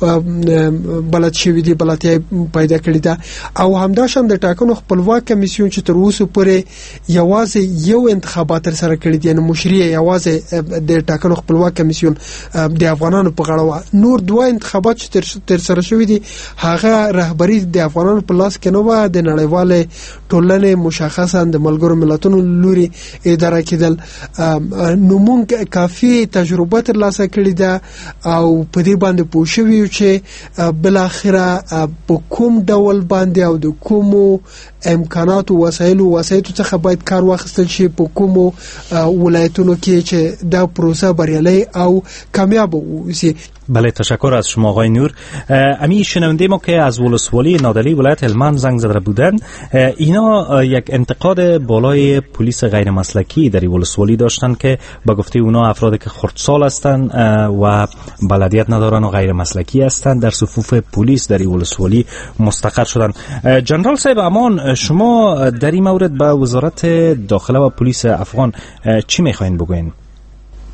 بلد شوی دی، بلدتیا پیدا کړی ده. او همداشان د ټاکنو خپلواک کمیسیون چې تر اوسه پورې یوازې یو انتخابات تر سره کړی دی، یعنی مشري یوازې د ټاکنو خپلواک کمیسیون د افغانانو په غاړه، نور 2 انتخابات چې تر سره شوی دي هغه رهبری د افغانانو په لاس کې نه و، د نړیوال ټولنې مشخصا د ملګرو ملتونو لوري اداره کېدل. نو موږ کافي تجربه تر لاسه کړې ده او په دې باندې پوه شوي چې بل اخره په کوم ډول باندې او د کومو امکاناتو وسایلو څخه باید کار واخیستل شي په کومو ولایتونو کې چې دا پروسه بریالي او کامیاب وي. بله، تشکر از شما آقای نور. امی شنونده ما که از ولسوالی نادلی ولایت هلمند زنگ زده بودن، اینا یک انتقاد بالای پلیس غیر مسلکی در ولسوالی داشتن که با گفته اونا افرادی که خردسال هستند و بلدیت ندارن و غیر مسلکی هستند در صفوف پلیس در ولسوالی مستقر شدن. جنرال صاحب امان، شما در این مورد با وزارت داخله و پلیس افغان چی میخواین بگوین؟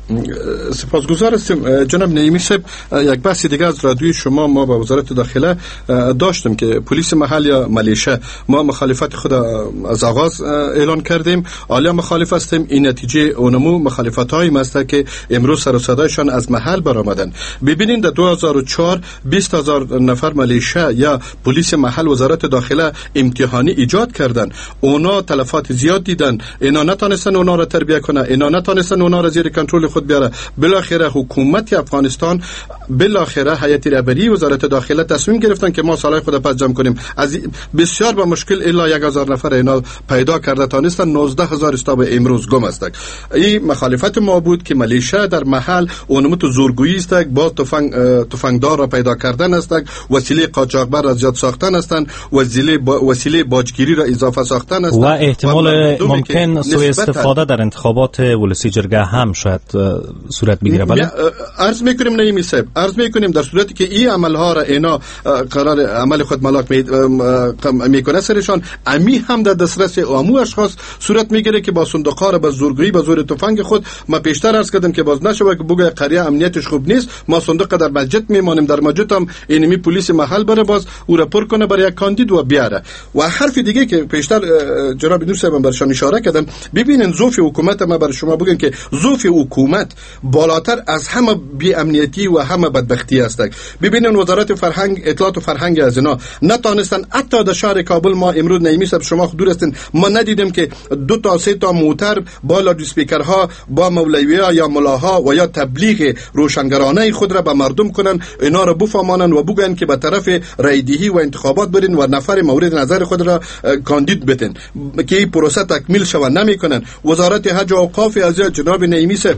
سپاسگزار هستیم جناب نعیمی صاحب. یک بحث دیگه از رادیوی شما ما با وزارت داخله داشتیم که پلیس محل یا ملیشه ما مخالفت خود از آغاز اعلان کردیم، عالی مخالف هستیم. این نتیجه اونمو مخالفت هایی است که امروز سر و صدایشان از محل برآمدن. ببینید در 2004 20,000 نفر ملیشه یا پلیس محل وزارت داخله امتحانی ایجاد کردن. اونا تلفات زیاد دیدن، اینا نتونستن اونا را تربیت کنه، اینا نتونستن اونا را زیر کنترل خود بیاره. بالاخره حکومت افغانستان، بالاخره هیئت رهبری وزارت داخله تصمیم گرفتن که ما سالهای خود پس جمع کنیم. از بسیار با مشکل الا 1,000 نفر اینا پیدا کرده تانستن. 19,000 استاب امروز گم است. این مخالفت ما بود که ملیشه در محل اونم تو زورگویی است، با تفنگدار را پیدا کردن است، وسیله قاچاقبر را زیاد ساختن هستند، وسیله باجگیری را اضافه ساختن است و احتمال ممکن سوء استفاده در انتخابات ولسی جرگه هم شاید صورت بگیره. بله عرض میکنیم نعیمی صاحب، عرض میکنیم در صورتی که این عملها را اینا قرار عمل خود ملاک میکنه سرشان، امی هم در دسترس عموم اشخاص صورت میگیره که با صندوق‌ها را به زورگویی به زور تفنگ خود. ما پیشتر عرض کردم که باز نشه که بگه قریه امنیتش خوب نیست، ما صندوق در مسجد میمانیم، در مسجد هم اینمی پلیس محل بره باز او را پر کنه برای یک کاندید و بیاره. و حرف دیگه که پیشتر جناب نور صاحب برشان اشاره کردن، ببینین ضعف حکومت ما برای شما بگم که ضعف حکومت بالاتر از همه بی امنیتی و همه بدبختی است. ببینین وزارت فرهنگ اطلاعات و فرهنگ از اینا نتونستن حتی در شهر کابل، ما امروز نعیمی صاحب شما دور هستین، ما ندیدیم که 2 تا 3 تا موتر با لاود اسپیکرها با مولوی‌ها یا ملاها و یا تبلیغ روشنگرانه خود را به مردم کنن، اینا را بفهمانن و بگن که به طرف رایدهی و انتخابات برین و نفر مورد نظر خود را کاندید بتن که این پروسه تکمیل شود نمیکنن. وزارت حج و اوقاف از جناب نعیمی صاحب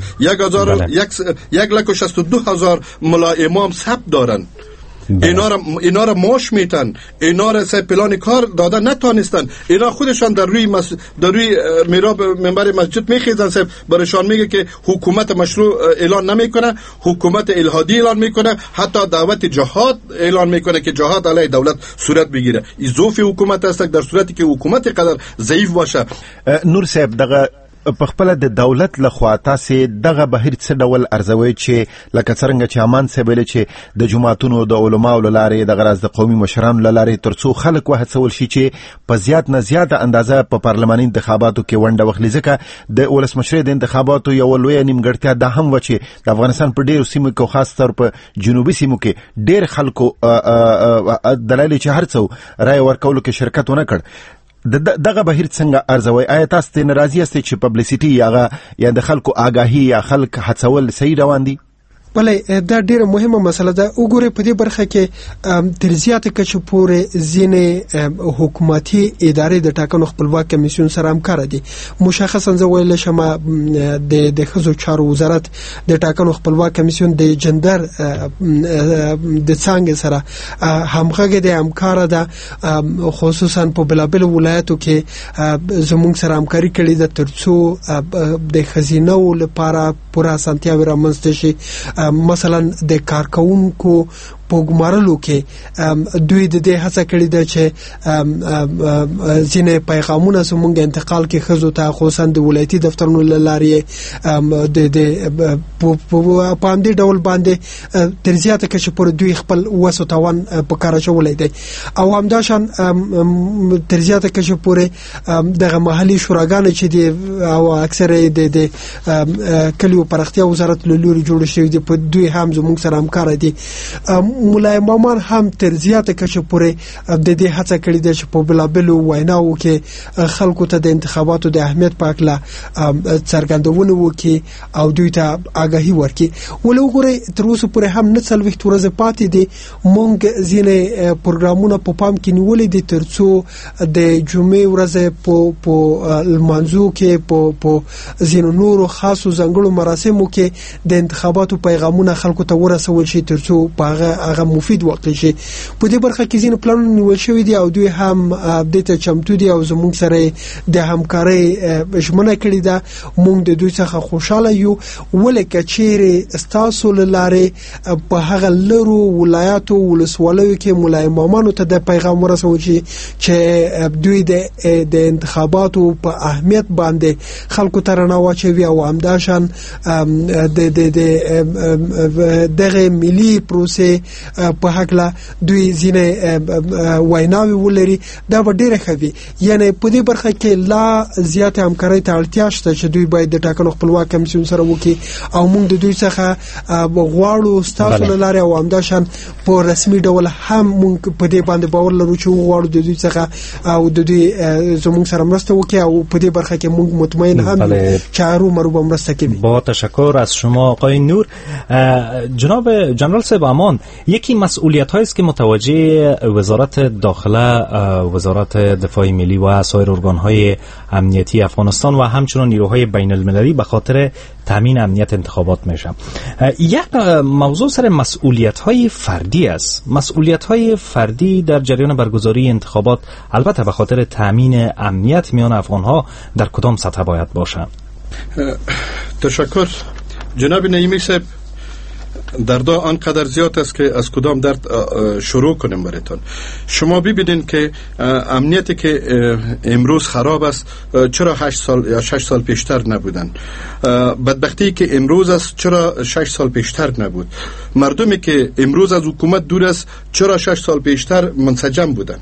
1,62,000 ملا امام ثبت دارن. اینا را ماش میتن، اینا را سه پلان کار داده نتونستن. اینا خودشان در روی میراب منبر مسجد میخیزن، صاحب برشان میگه که حکومت مشروع اعلان نمیکنه، حکومت الهادی اعلان میکنه، حتی دعوت جهاد اعلان میکنه که جهاد علیه دولت صورت بگیره. این ضعف حکومت است. در صورتی که حکومت قدر ضعیف باشه. نور صاحب دغه په خپل د دولت لخوا تاسې دغه بهیر څه ډول ارزوي چې لکه څنګه چې امان صاحب ویلي چې د جماعتونو د علماو له لارې دغه راز د قومي مشرانو له لارې تر څو خلک وهڅول شي چې په زیات نه زیاته اندازه په پارلماني انتخاباتو کې ونډه واخلي. ځکه د ولسمشرۍ د انتخاباتو یوه لویه نیمګړتیا دا هم وه چې د افغانستان په ډېرو سیمو کې او خاص طور په جنوبي سیمو کې ډېر خلکو دلایل چې هر څو رایې ورکولو کې شرکت ونه کړ. دغه بهیر څنګه ارزوي؟ آیا تاسو ته ناراضي یاست چې پبلیسټي یا د خلکو آگاهي یا خلک هڅول صحیح روان دي؟ بله دا ډیره مهمه مسله ده. وګورئ په دې برخه کې تر زیاته کچه پورې ځینې حکومتي ادارې د ټاکنو خپلواک کمیسیون سره همکاره دي. مشخصا زه ویلی شم د ښځو چارو وزارت د ټاکنو خپلواک کمیسیون د جندر د څانګې سره همغږې ده، همکاره ده. خصوصا په بېلابېلو ولایتو کې زموږ سره همکاري کړې ده تر څو د ښځینه‌و لپاره پوره اسانتیاوې رامنځته شي. مثلا د کارکونکو په ګمارلو کې دوی د دې هڅه کړې ده چې ځینې پیغامونه زموږ انتقال کې ښځو ته خصوصا د ولایتي دفترونو له لارې په همدې ډول باندې تر زیاته کچه پورې دوی خپل وس او توان په کار اچولی دی. او همداشان تر زیاته کچه پورې دغه محلي شوراګانې چې دي او اکثره د کلیو پراختیا وزارت له لوري جوړ شوي دي، په دوی هم زموږ سره همکاره دي. مولای مامان هم تر زیاته کچه پورې د دې هڅه کړې ده چې په بېلابېلو ویناوو کې خلکو ته د انتخاباتو د اهمیت په هکله څرګندونه وکړي او دوی ته آګاهي ورکړي. ولې وګورئ تر اوسه پورې هم نه 40 ورځې پاتې دي، موږ ځینې پروګرامونه په پام کې نیولي دي تر څو د جمعې ورځې په لمانځو کې په ځینو نورو خاصو ځانګړو مراسمو کې د انتخاباتو پیغامونه خلکو ته ورسول شي تر څو په هغه هغه مفید واقع شي. په دې برخه کې ځینې پلانونه نیول شوي دي او دوی هم دې ته چمتو دي او زموږ سره د همکارۍ ژمنه کړې ده. موږ د دوی څخه خوشاله یو ولکه چیرې ستاسو لاره په هغه لرو ولایاتو ولسوالیو کې مولای امامانو ته د پیغام ورسول شي چې دوی د انتخاباتو په اهمیت باندې خلکو ته رڼا واچوي او همداشان د دغه ملي پروسې په حقله دوی ځینې ویناوي ولري. دا به ډیره ښه وي. یعنی په دې برخه کې لا زیات همکارۍ ته اړتیا شته چې دوی باید د ټاکنو خپلواک کمیسیون سره وکړي او موږ د دوی څخه غواړو ستاسو لاره او همداشان په رسمي ډول هم موږ په دې باندې باور لرو چې غواړو د دوی څخه او د دوی زموږ سره مرسته وکړي او په دې برخه کې موږ مطمئن هم چې هرو مرسته کوي. با تشکر از شما آقای نور. جناب جنرال صاحب امان، یکی مسئولیت‌هایی است که متوجه وزارت داخله، وزارت دفاع ملی و سایر ارگان‌های امنیتی افغانستان و همچنین نیروهای بین‌المللی به خاطر تامین امنیت انتخابات میشم. یک موضوع سر مسئولیت‌های فردی است. مسئولیت‌های فردی در جریان برگزاری انتخابات البته به خاطر تامین امنیت میان افغان‌ها در کدام سطح باید باشند؟ تشکر جناب نعیمی صاحب. دردا آنقدر زیاد است که از کدام درد شروع کنیم براتون. شما ببینید که امنیتی که امروز خراب است چرا 8 سال یا 6 سال پیشتر نبودن؟ بدبختی که امروز است چرا 6 سال پیشتر نبود؟ مردمی که امروز از حکومت دور است چرا 6 سال پیشتر منسجم بودن؟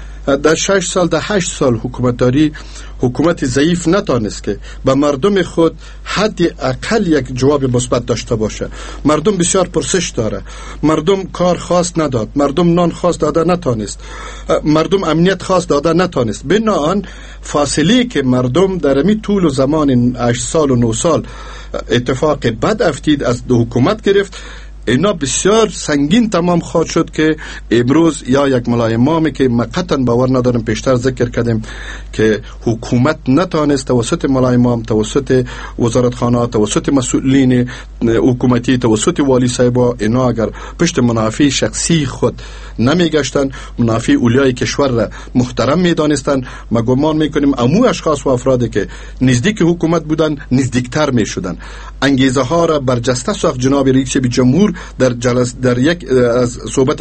در 6 سال در 8 سال حکومتداری حکومت ضعیف نتانست که به مردم خود حد اقل یک جواب مثبت داشته باشه. مردم بسیار پرسش داره. مردم کار خاص نداد. مردم نان خاص داده نتانست. مردم امنیت خاص داده نتانست. بنابراین فاصله که مردم در می طول و زمان 8 سال و 9 سال اتفاق بد افتید از حکومت گرفت، اینا بسیار سنگین تمام خواهد شد که امروز یا یک ملای امامی که ما قطعا باور ندارم پیشتر ذکر کردیم که حکومت نتانست توسط ملای امام، توسط وزارتخانه، توسط مسئولین حکومتی، توسط والی صاحبا، اینا اگر پشت منافع شخصی خود نمیگشتن، منافع اولیای کشور را محترم میدانستن، ما گمان میکنیم امو اشخاص و افرادی که نزدیک حکومت بودن نزدیکتر میشدن. انگیزه ها را برجسته ساخت جناب رئیس جمهور در یک از صحبت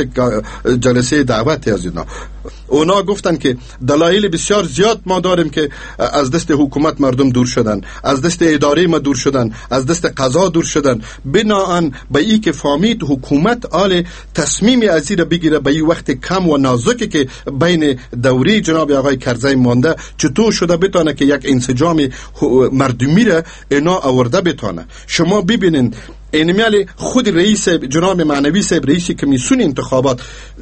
جلسه دعوت از اینا. اونا گفتن که دلایل بسیار زیاد ما داریم که از دست حکومت مردم دور شدن، از دست اداره ما دور شدن، از دست قضا دور شدن. بناهن به این که فهمید حکومت آل تصمیم ازیر بگیره به این وقت کم و نازکی که بین دوری جناب آقای کرزی مانده چطور شده بتونه که یک انسجام مردمی را اینا آورده بتونه. شما ببینید اینمیال خود رئیس جناب معنوی صاحب رئیس کمیسیون انتخابات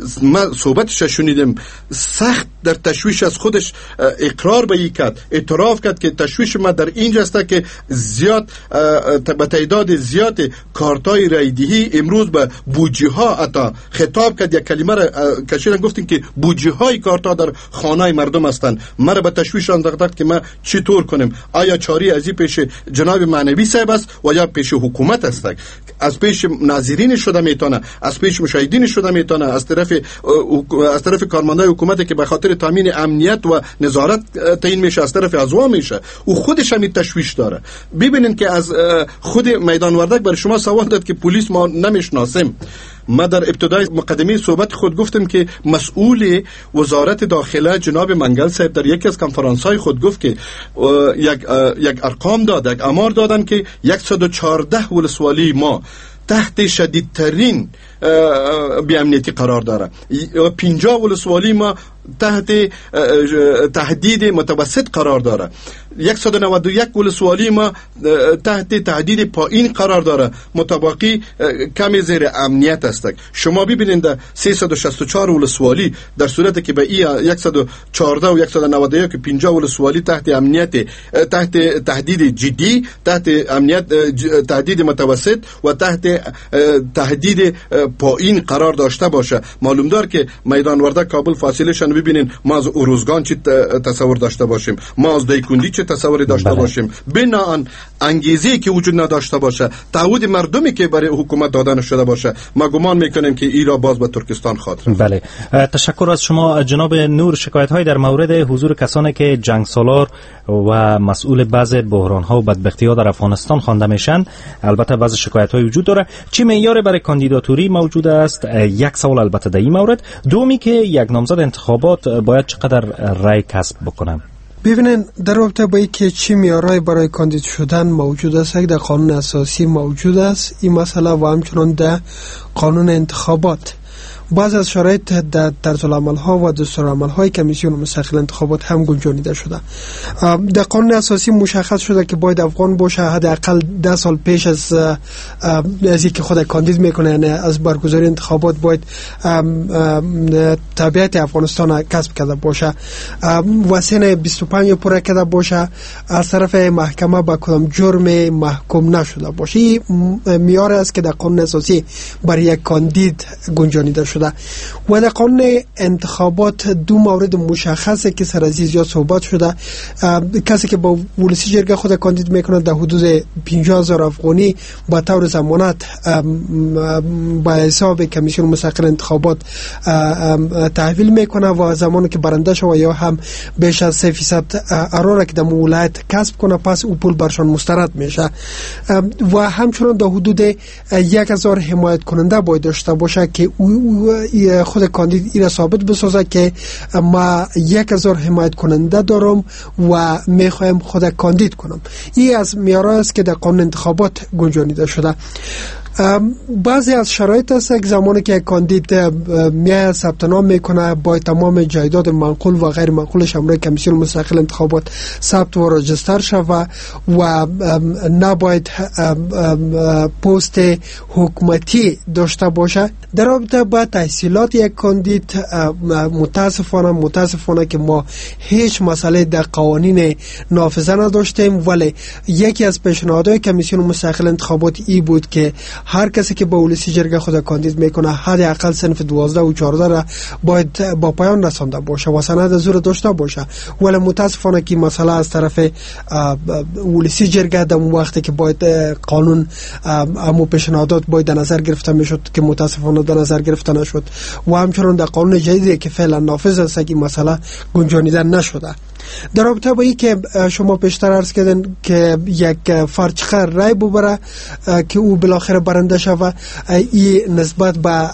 ما صحبتش شنیدم، سخت در تشویش از خودش اقرار به این کرد، اعتراف کرد که تشویش ما در اینجاست که زیاد به تعداد زیاد کارتای رایدهی امروز به بودجه ها عطا خطاب کرد. یک کلمه را کشیدن گفتیم که بودجه های کارتا در خانه مردم هستند. مرا به تشویش انداخت که ما چطور کنیم؟ آیا چاری از این پیش جناب معنوی صاحب است و یا پیش حکومت است؟ از پیش ناظرین شده میتونه، از پیش مشاهدین شده میتونه، از طرف کارمندای حکومت که به خاطر تامین امنیت و نظارت تعیین میشه، از طرف عضو میشه. او خودش هم تشویش داره. ببینید که از خود میدان وردک برای شما سوال داد که پلیس ما نمیشناسیم. ما در ابتدای مقدمه صحبت خود گفتم که مسئول وزارت داخله جناب منگل صاحب در یکی از کنفرانس‌های خود گفت که یک ارقام داد، یک آمار دادن که 114 ولسوالی ما تحت شدیدترین بی‌امنیتی قرار داره. 50 ولسوالی ما تحت تهدید متوسط قرار داره. 191 ولسوالی ما تحت تهدید پایین قرار داره. متباقی کمی زیر امنیت است. شما ببینید 364 ولسوالی در صورتی که به این 114 و 191 که 50 ولسوالی تحت امنیت، تحت تهدید جدی، تحت امنیت تهدید متوسط و تحت تهدید پایین قرار داشته باشه. معلوم دار که میدان وردک کابل فاصله شان الان ببینین ما از اروزگان چه تصور داشته باشیم، ما از دایکندی چه تصوری داشته باشیم، بناهن انگیزه که وجود نداشته باشه، تعهد مردمی که برای حکومت دادن شده باشه، ما گمان میکنیم که ایران باز به ترکستان خواهد. بله، تشکر از شما جناب نور. شکایت‌های در مورد حضور کسانی که جنگ سالار و مسئول بعض بحران‌ها و بدبختی‌ها در افغانستان خوانده میشن، البته بعض شکایت‌های وجود داره. چه معیار برای کاندیداتوری موجود است؟ یک سوال البته در این مورد. دومی که یک نامزد انتخابات باید چقدر رای کسب بکنه؟ ببینین در رابطه با اینکه چه معیارهای برای کاندید شدن موجود است، در قانون اساسی موجود است این مسئله و همچنان در قانون انتخابات. بعض از شرایط در طرزالعمل ها و دستورالعمل های کمیسیون مستقل انتخابات هم گنجانیده شده. در قانون اساسی مشخص شده که باید افغان باشه، حداقل 10 سال پیش از اینکه خود کاندید میکنه، یعنی از برگزاری انتخابات باید تابعیت افغانستان کسب کرده باشه و سن 25 پوره کرده باشه، از طرف محکمه با کدام جرم محکوم نشده باشه. این معیار است که در قانون اساسی برای یک کاندید گنجانیده شده. و در قانون انتخابات دو مورد مشخصه که سر از زیاد صحبت شده. کسی که با ولسی جرگه خود کاندید میکنه در حدود 50,000 افغانی با طور ضمانت با حساب کمیسیون مستقل انتخابات تحویل میکنه و زمانی که برنده شوه یا هم بیش از 3% اراره که در ولایت کسب کنه، پس او پول برشان مسترد میشه. و همچنان در حدود 1,000 حمایت کننده باید داشته باشه که خود کاندید این ثابت بسازه که ما 1,000 حمایت کننده دارم و میخوایم خود کاندید کنم. این از معیارها است که در قانون انتخابات گنجانیده شده. بعضی از شرایط است که زمانی که کاندید میاد ثبت نام میکنه باید تمام جایداد منقول و غیر منقولش امروی کمیسیون مستقل انتخابات ثبت و رجستر شود و نباید پست حکومتی داشته باشه. در رابطه با تحصیلات یک کاندید متاسفانه که ما هیچ مسئله در قوانین نافذه نداشتیم، ولی یکی از پیشنهادهای کمیسیون مستقل انتخابات ای بود که هر کسی که با ولسی جرگه خود کاندید میکنه حداقل صنف 12 و 14 را باید با پایان رسانده باشه و سند زور داشته باشه. ولی متاسفانه که مسئله از طرف ولسی جرگه در وقتی که باید قانون امو پیشنهادات باید در نظر گرفته میشد که متاسفانه در نظر گرفته نشد و همچنان در قانون جدیدی که فعلا نافذ است که مسئله گنجانیده نشده. در رابطه با این که شما پیشتر عرض کردن که یک فرد چقدر رای ببره که او بالاخره برنده شود، این نسبت به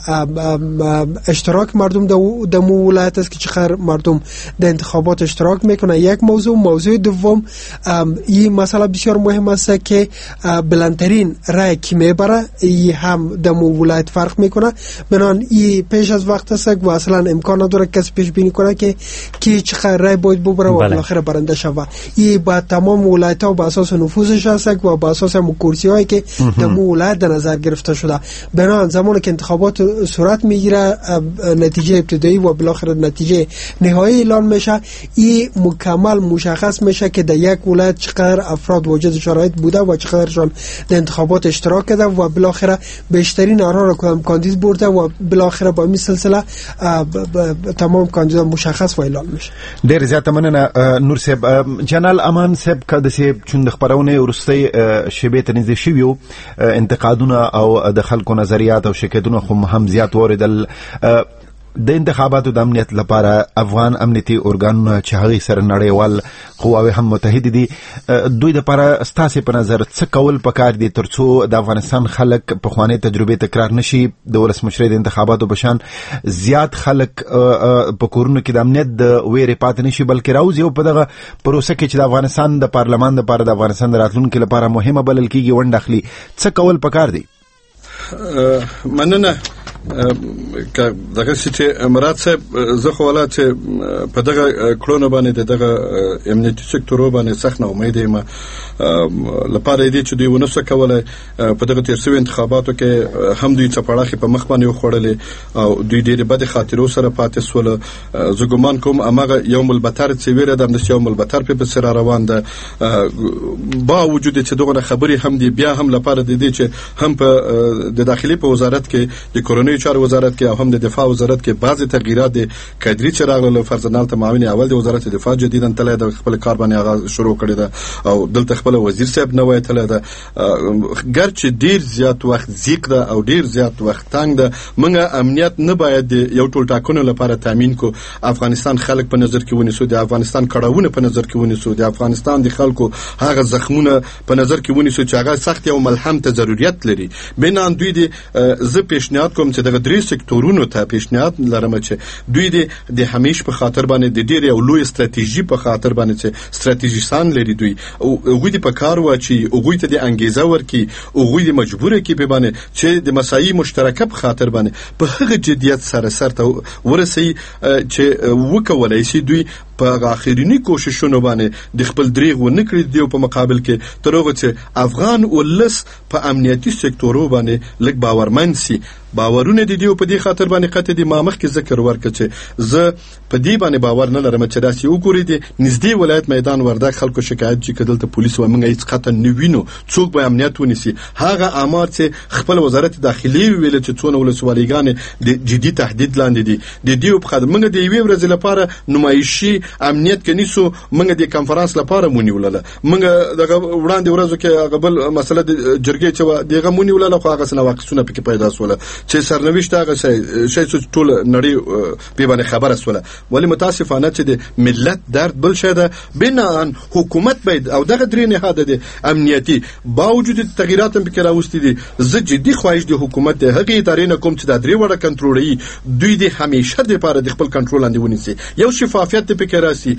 اشتراک مردم در ولایت است که چقدر مردم در انتخابات اشتراک میکنه. یک موضوع دوم این مسئله بسیار مهم است که بلندترین رای کی میبره این هم در ولایت فرق میکنه. بنابراین این پیش از وقت است و اصلا امکان نداره کسی پیش بینی کنه که چقدر رای باید ببره و بالاخره برنده شود. این با تمام ولایت‌ها با اساس نفوذش است و با اساس کرسی‌هایی که در ولایت در نظر گرفته شده. بنابراین زمانی که انتخابات صورت میگیره نتیجه ابتدایی و بالاخره نتیجه نهایی اعلان میشه، این مکمل مشخص میشه که در یک ولایت چقدر افراد واجد شرایط بوده و چقدرشان در انتخابات اشتراک کرده و بالاخره بیشترین آرا را کاندید برده و بالاخره با این سلسله تمام کاندیدان مشخص و اعلان میشه. ډېر زیاته مننه نور صاحب. جنرال امان صاحب که داسې چون د خپرونې وروستۍ شیبې ته نږدې شوي وو، انتقادونه او د خلکو نظریات او شکایتونه خو هم زیات واردل. د انتخاباتو د امنیت لپاره افغان امنیتي ارګانونه چې هغې سره نړیوال قواوې هم متحد دي، دوی دپاره ستاسې په نظر څه کول پکار دي تر څو د افغانستان خلک پخوانۍ تجربې تکرار نشي، د ولسمشرۍ د انتخاباتو په شان زیات خلک په کورونو کې د امنیت د ویرې پاتې نشي، بلکې راوځي او په دغه پروسه کې چې د افغانستان د پارلمان دپاره د افغانستان د راتلونکي لپاره مهمه بلل کېږي ونډه اخلي، څه کول پکار دي؟ مننه. که دغه چې مراد صاحب زه خو ولا چې په دغه کړونو باندې دغه امنیتي سکتور باندې سخت نه امید یم لپاره دې چې دوی ونسو کولای په دغه تیر شوی انتخاباتو کې هم دوی چپړاخي په مخ باندې وخوړلې او دوی ډېر بد خاطرو سره پاتې سول. زه ګومان کوم امغه یوم البتر چې ویره د یوم البتر په سر روان ده، با وجود چې دغه خبري هم دی بیا هم لپاره د دې چې هم په د داخلي په وزارت کې د کرونا بهرنیو چارو وزارت کې او هم د دفاع وزارت کې بعضی تغییرات کادري چې راغله. فرزانال ته معاون اول د وزارت دفاع جدیداً تله د خپل کار باندې آغاز شروع کړی ده او دلته خپل وزیر صاحب نوې تله ده. ګرچې ډیر زیات وخت زیق ده او ډیر زیات وخت تنگ ده، موږ امنیت نه باید یو ټول ټاکنو لپاره تامین کو. افغانستان خلک په نظر کې ونیسو، د افغانستان کړهونه په نظر کې ونیسو، د افغانستان د خلکو هغه زخمونه په نظر کې ونیسو چې هغه سخت او ملهم ته ضرورت لري. بنان دوی د ز پیشنهاد کوم چې دغه درې سکتورونو ته پیشنهاد لرم چې دوی د همیش په خاطر باندې د ډیر یو لوی ستراتیژي په خاطر باندې چې ستراتیژیسان لري دوی او هغوی په کار واچي، هغوی ته د انګیزه ورکي، هغوی د مجبور کی په باندې چې د مسایي مشترکه په خاطر باندې په هغه جدیت سره سرته ورسي چې وکولای شي دوی په اخرینی کوششونو باندې د خپل دریغ ونکړي دی په مقابل کې تر هغه چې افغان ولس په امنیتي سکتورو باندې لږ باورمن سي. باورونه د دیو په دې خاطر باندې قطع دي. ما مخکې ذکر ورکړ چې زه په دې باندې باور نه لرم چې داسې وګوري دي نږدې ولایت میدان وردګ خلکو شکایت چې کدلته پولیس و موږ هیڅ قطع نه وینو څوک به امنیت ونیسي. هغه امر چې خپل وزارت داخلي ویل چې څونه ولسوالیګان د جدي تهدید لاندې دي د دیو په خاطر موږ د یوې ورځې لپاره نمایشي امنیت کې نیسو. موږ د کانفرنس لپاره مونږ ولله، موږ دغه وړاندې ورځو کې غبل مسله د جرګې چې دغه مونږ ولله خو هغه سره واقعونه پکې پیدا شول چې سرنوشت هغه شي ټول نړۍ په باندې خبره شوله. ولی متاسفانه چې د ملت درد بل شه ده. بنان حکومت باید او دغه درې نهاد دي امنیتي باوجود تغییرات هم پکې راوستي دي. زه جدي خواهش د حکومت د هغې ادارې نه کوم چې د درې وړه کنټرولوي دوی د همیشه د لپاره د خپل کنټرول لاندې ونیسي. یو شفافیت پکې راسي،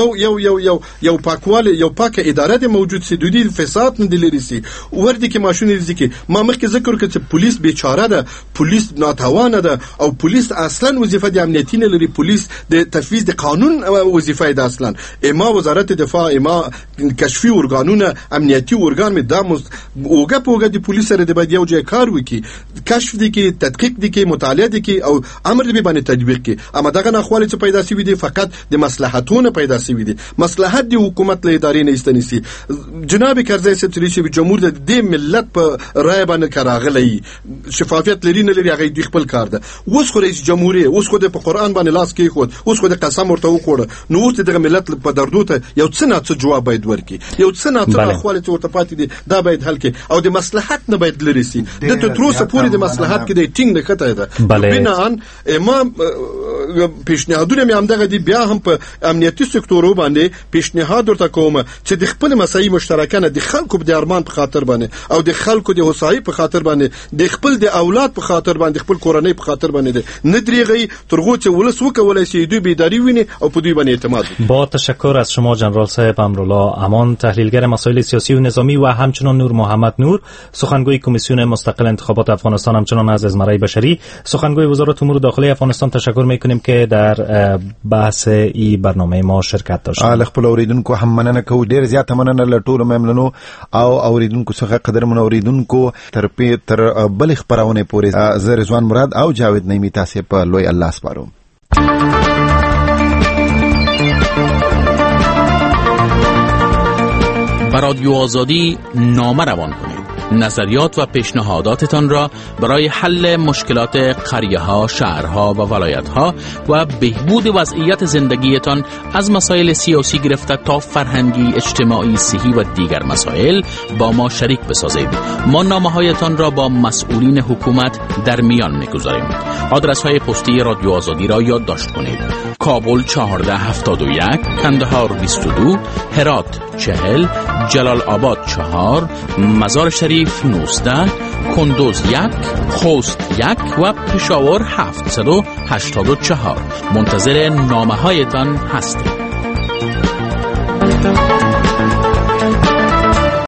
یو پاکواله، یو پاکه اداره د موجود سي، دوی د فساد نه لري سي. ورته کې ماشونې ځکه ما مخکې ذکر کړ چې پولیس بیچاره ده، پولیس ناتوانه ده او پولیس اصلا وظیفه د امنیتي نه لري. پولیس د تفویض د قانون وظیفه ده اصلا. اما وزارت دفاع، اما کشفي ارګانونه، امنیتي ارګان می د اوګه پوګه د پولیس سره د باید یو ځای کار وکي، کشف دي کې، تحقیق دي کې، مطالعه دي کې او امر دې باندې تطبیق کې. اما دغه ناخوالې چې پیدا شي دي فقط د مصلحتونو پیدا شي دي. مصلحت دی حکومت له ادارې نه استنيسي. جناب کرزی صاحب چې رئیس جمهور د ملت په رای باندې کراغلی شفافیت لري نه لري هغه د خپل کار ده. اوس خو رئیس جمهور اوس خو د قرآن باندې لاس کې خود اوس خو د قسم ورته وکړه نو اوس د ملت په دردو ته یو څه نه څه جواب باید ورکړي، یو څه نه څه اخواله چې ورته پاتې دي دا باید حل کړي او د مصلحت نه باید لري سي. د تر اوسه پورې د مصلحت کې د ټینګ نه کته ده. بنان امام پیشنهادونه مې هم دغه دی بیا هم په امنیتي سکتورو باندې پیشنهاد ورته کوم چې د خپل مسایي مشترکانه د خلکو په ارمان په خاطر باندې او د خلکو د هوسایي په خاطر باندې د خپل د اولاد په خاطر باندې خپل کورنۍ په خاطر باندې نه دریغي ترغو چې ولس وکولای شي دوی بیداری ویني او په دوی باندې اعتماد. با تشکر از شما جنرال صاحب امرالله امان، تحلیلگر مسائل سیاسی و نظامی و همچنان نور محمد نور، سخنگوی کمیسیون مستقل انتخابات افغانستان، همچنان از ازمرای بشری، سخنگوی وزارت امور داخلی افغانستان تشکر میکنیم که در بحث ای برنامه ما شرکت داشتید. خپل اوریدونکو هم مننه کوو، ډیر زیات مننه له ټولو ممنونو او اوریدونکو څخه قدرمن اوریدونکو تر بل خبرونه پورې زه رضوان مراد او جاوید نعیمی تاسو په لوی الله سپارم. بر رادیو آزادی نامه روان کنید. نظریات و پیشنهاداتتان را برای حل مشکلات قریه‌ها، شهرها و ولایت‌ها و بهبود وضعیت زندگیتان از مسائل سیاسی گرفته تا فرهنگی، اجتماعی، صحی و دیگر مسائل با ما شریک بسازید. ما نامه‌هایتان را با مسئولین حکومت در میان می‌گذاریم. آدرس‌های پستی رادیو آزادی را یادداشت کنید: کابل 1471، کندهار 22، هرات 40، جلال آباد 4، مزار شریف 19، کندوز 1، خوست 1 و پشاور 784. منتظر نامه‌هایتان هستیم.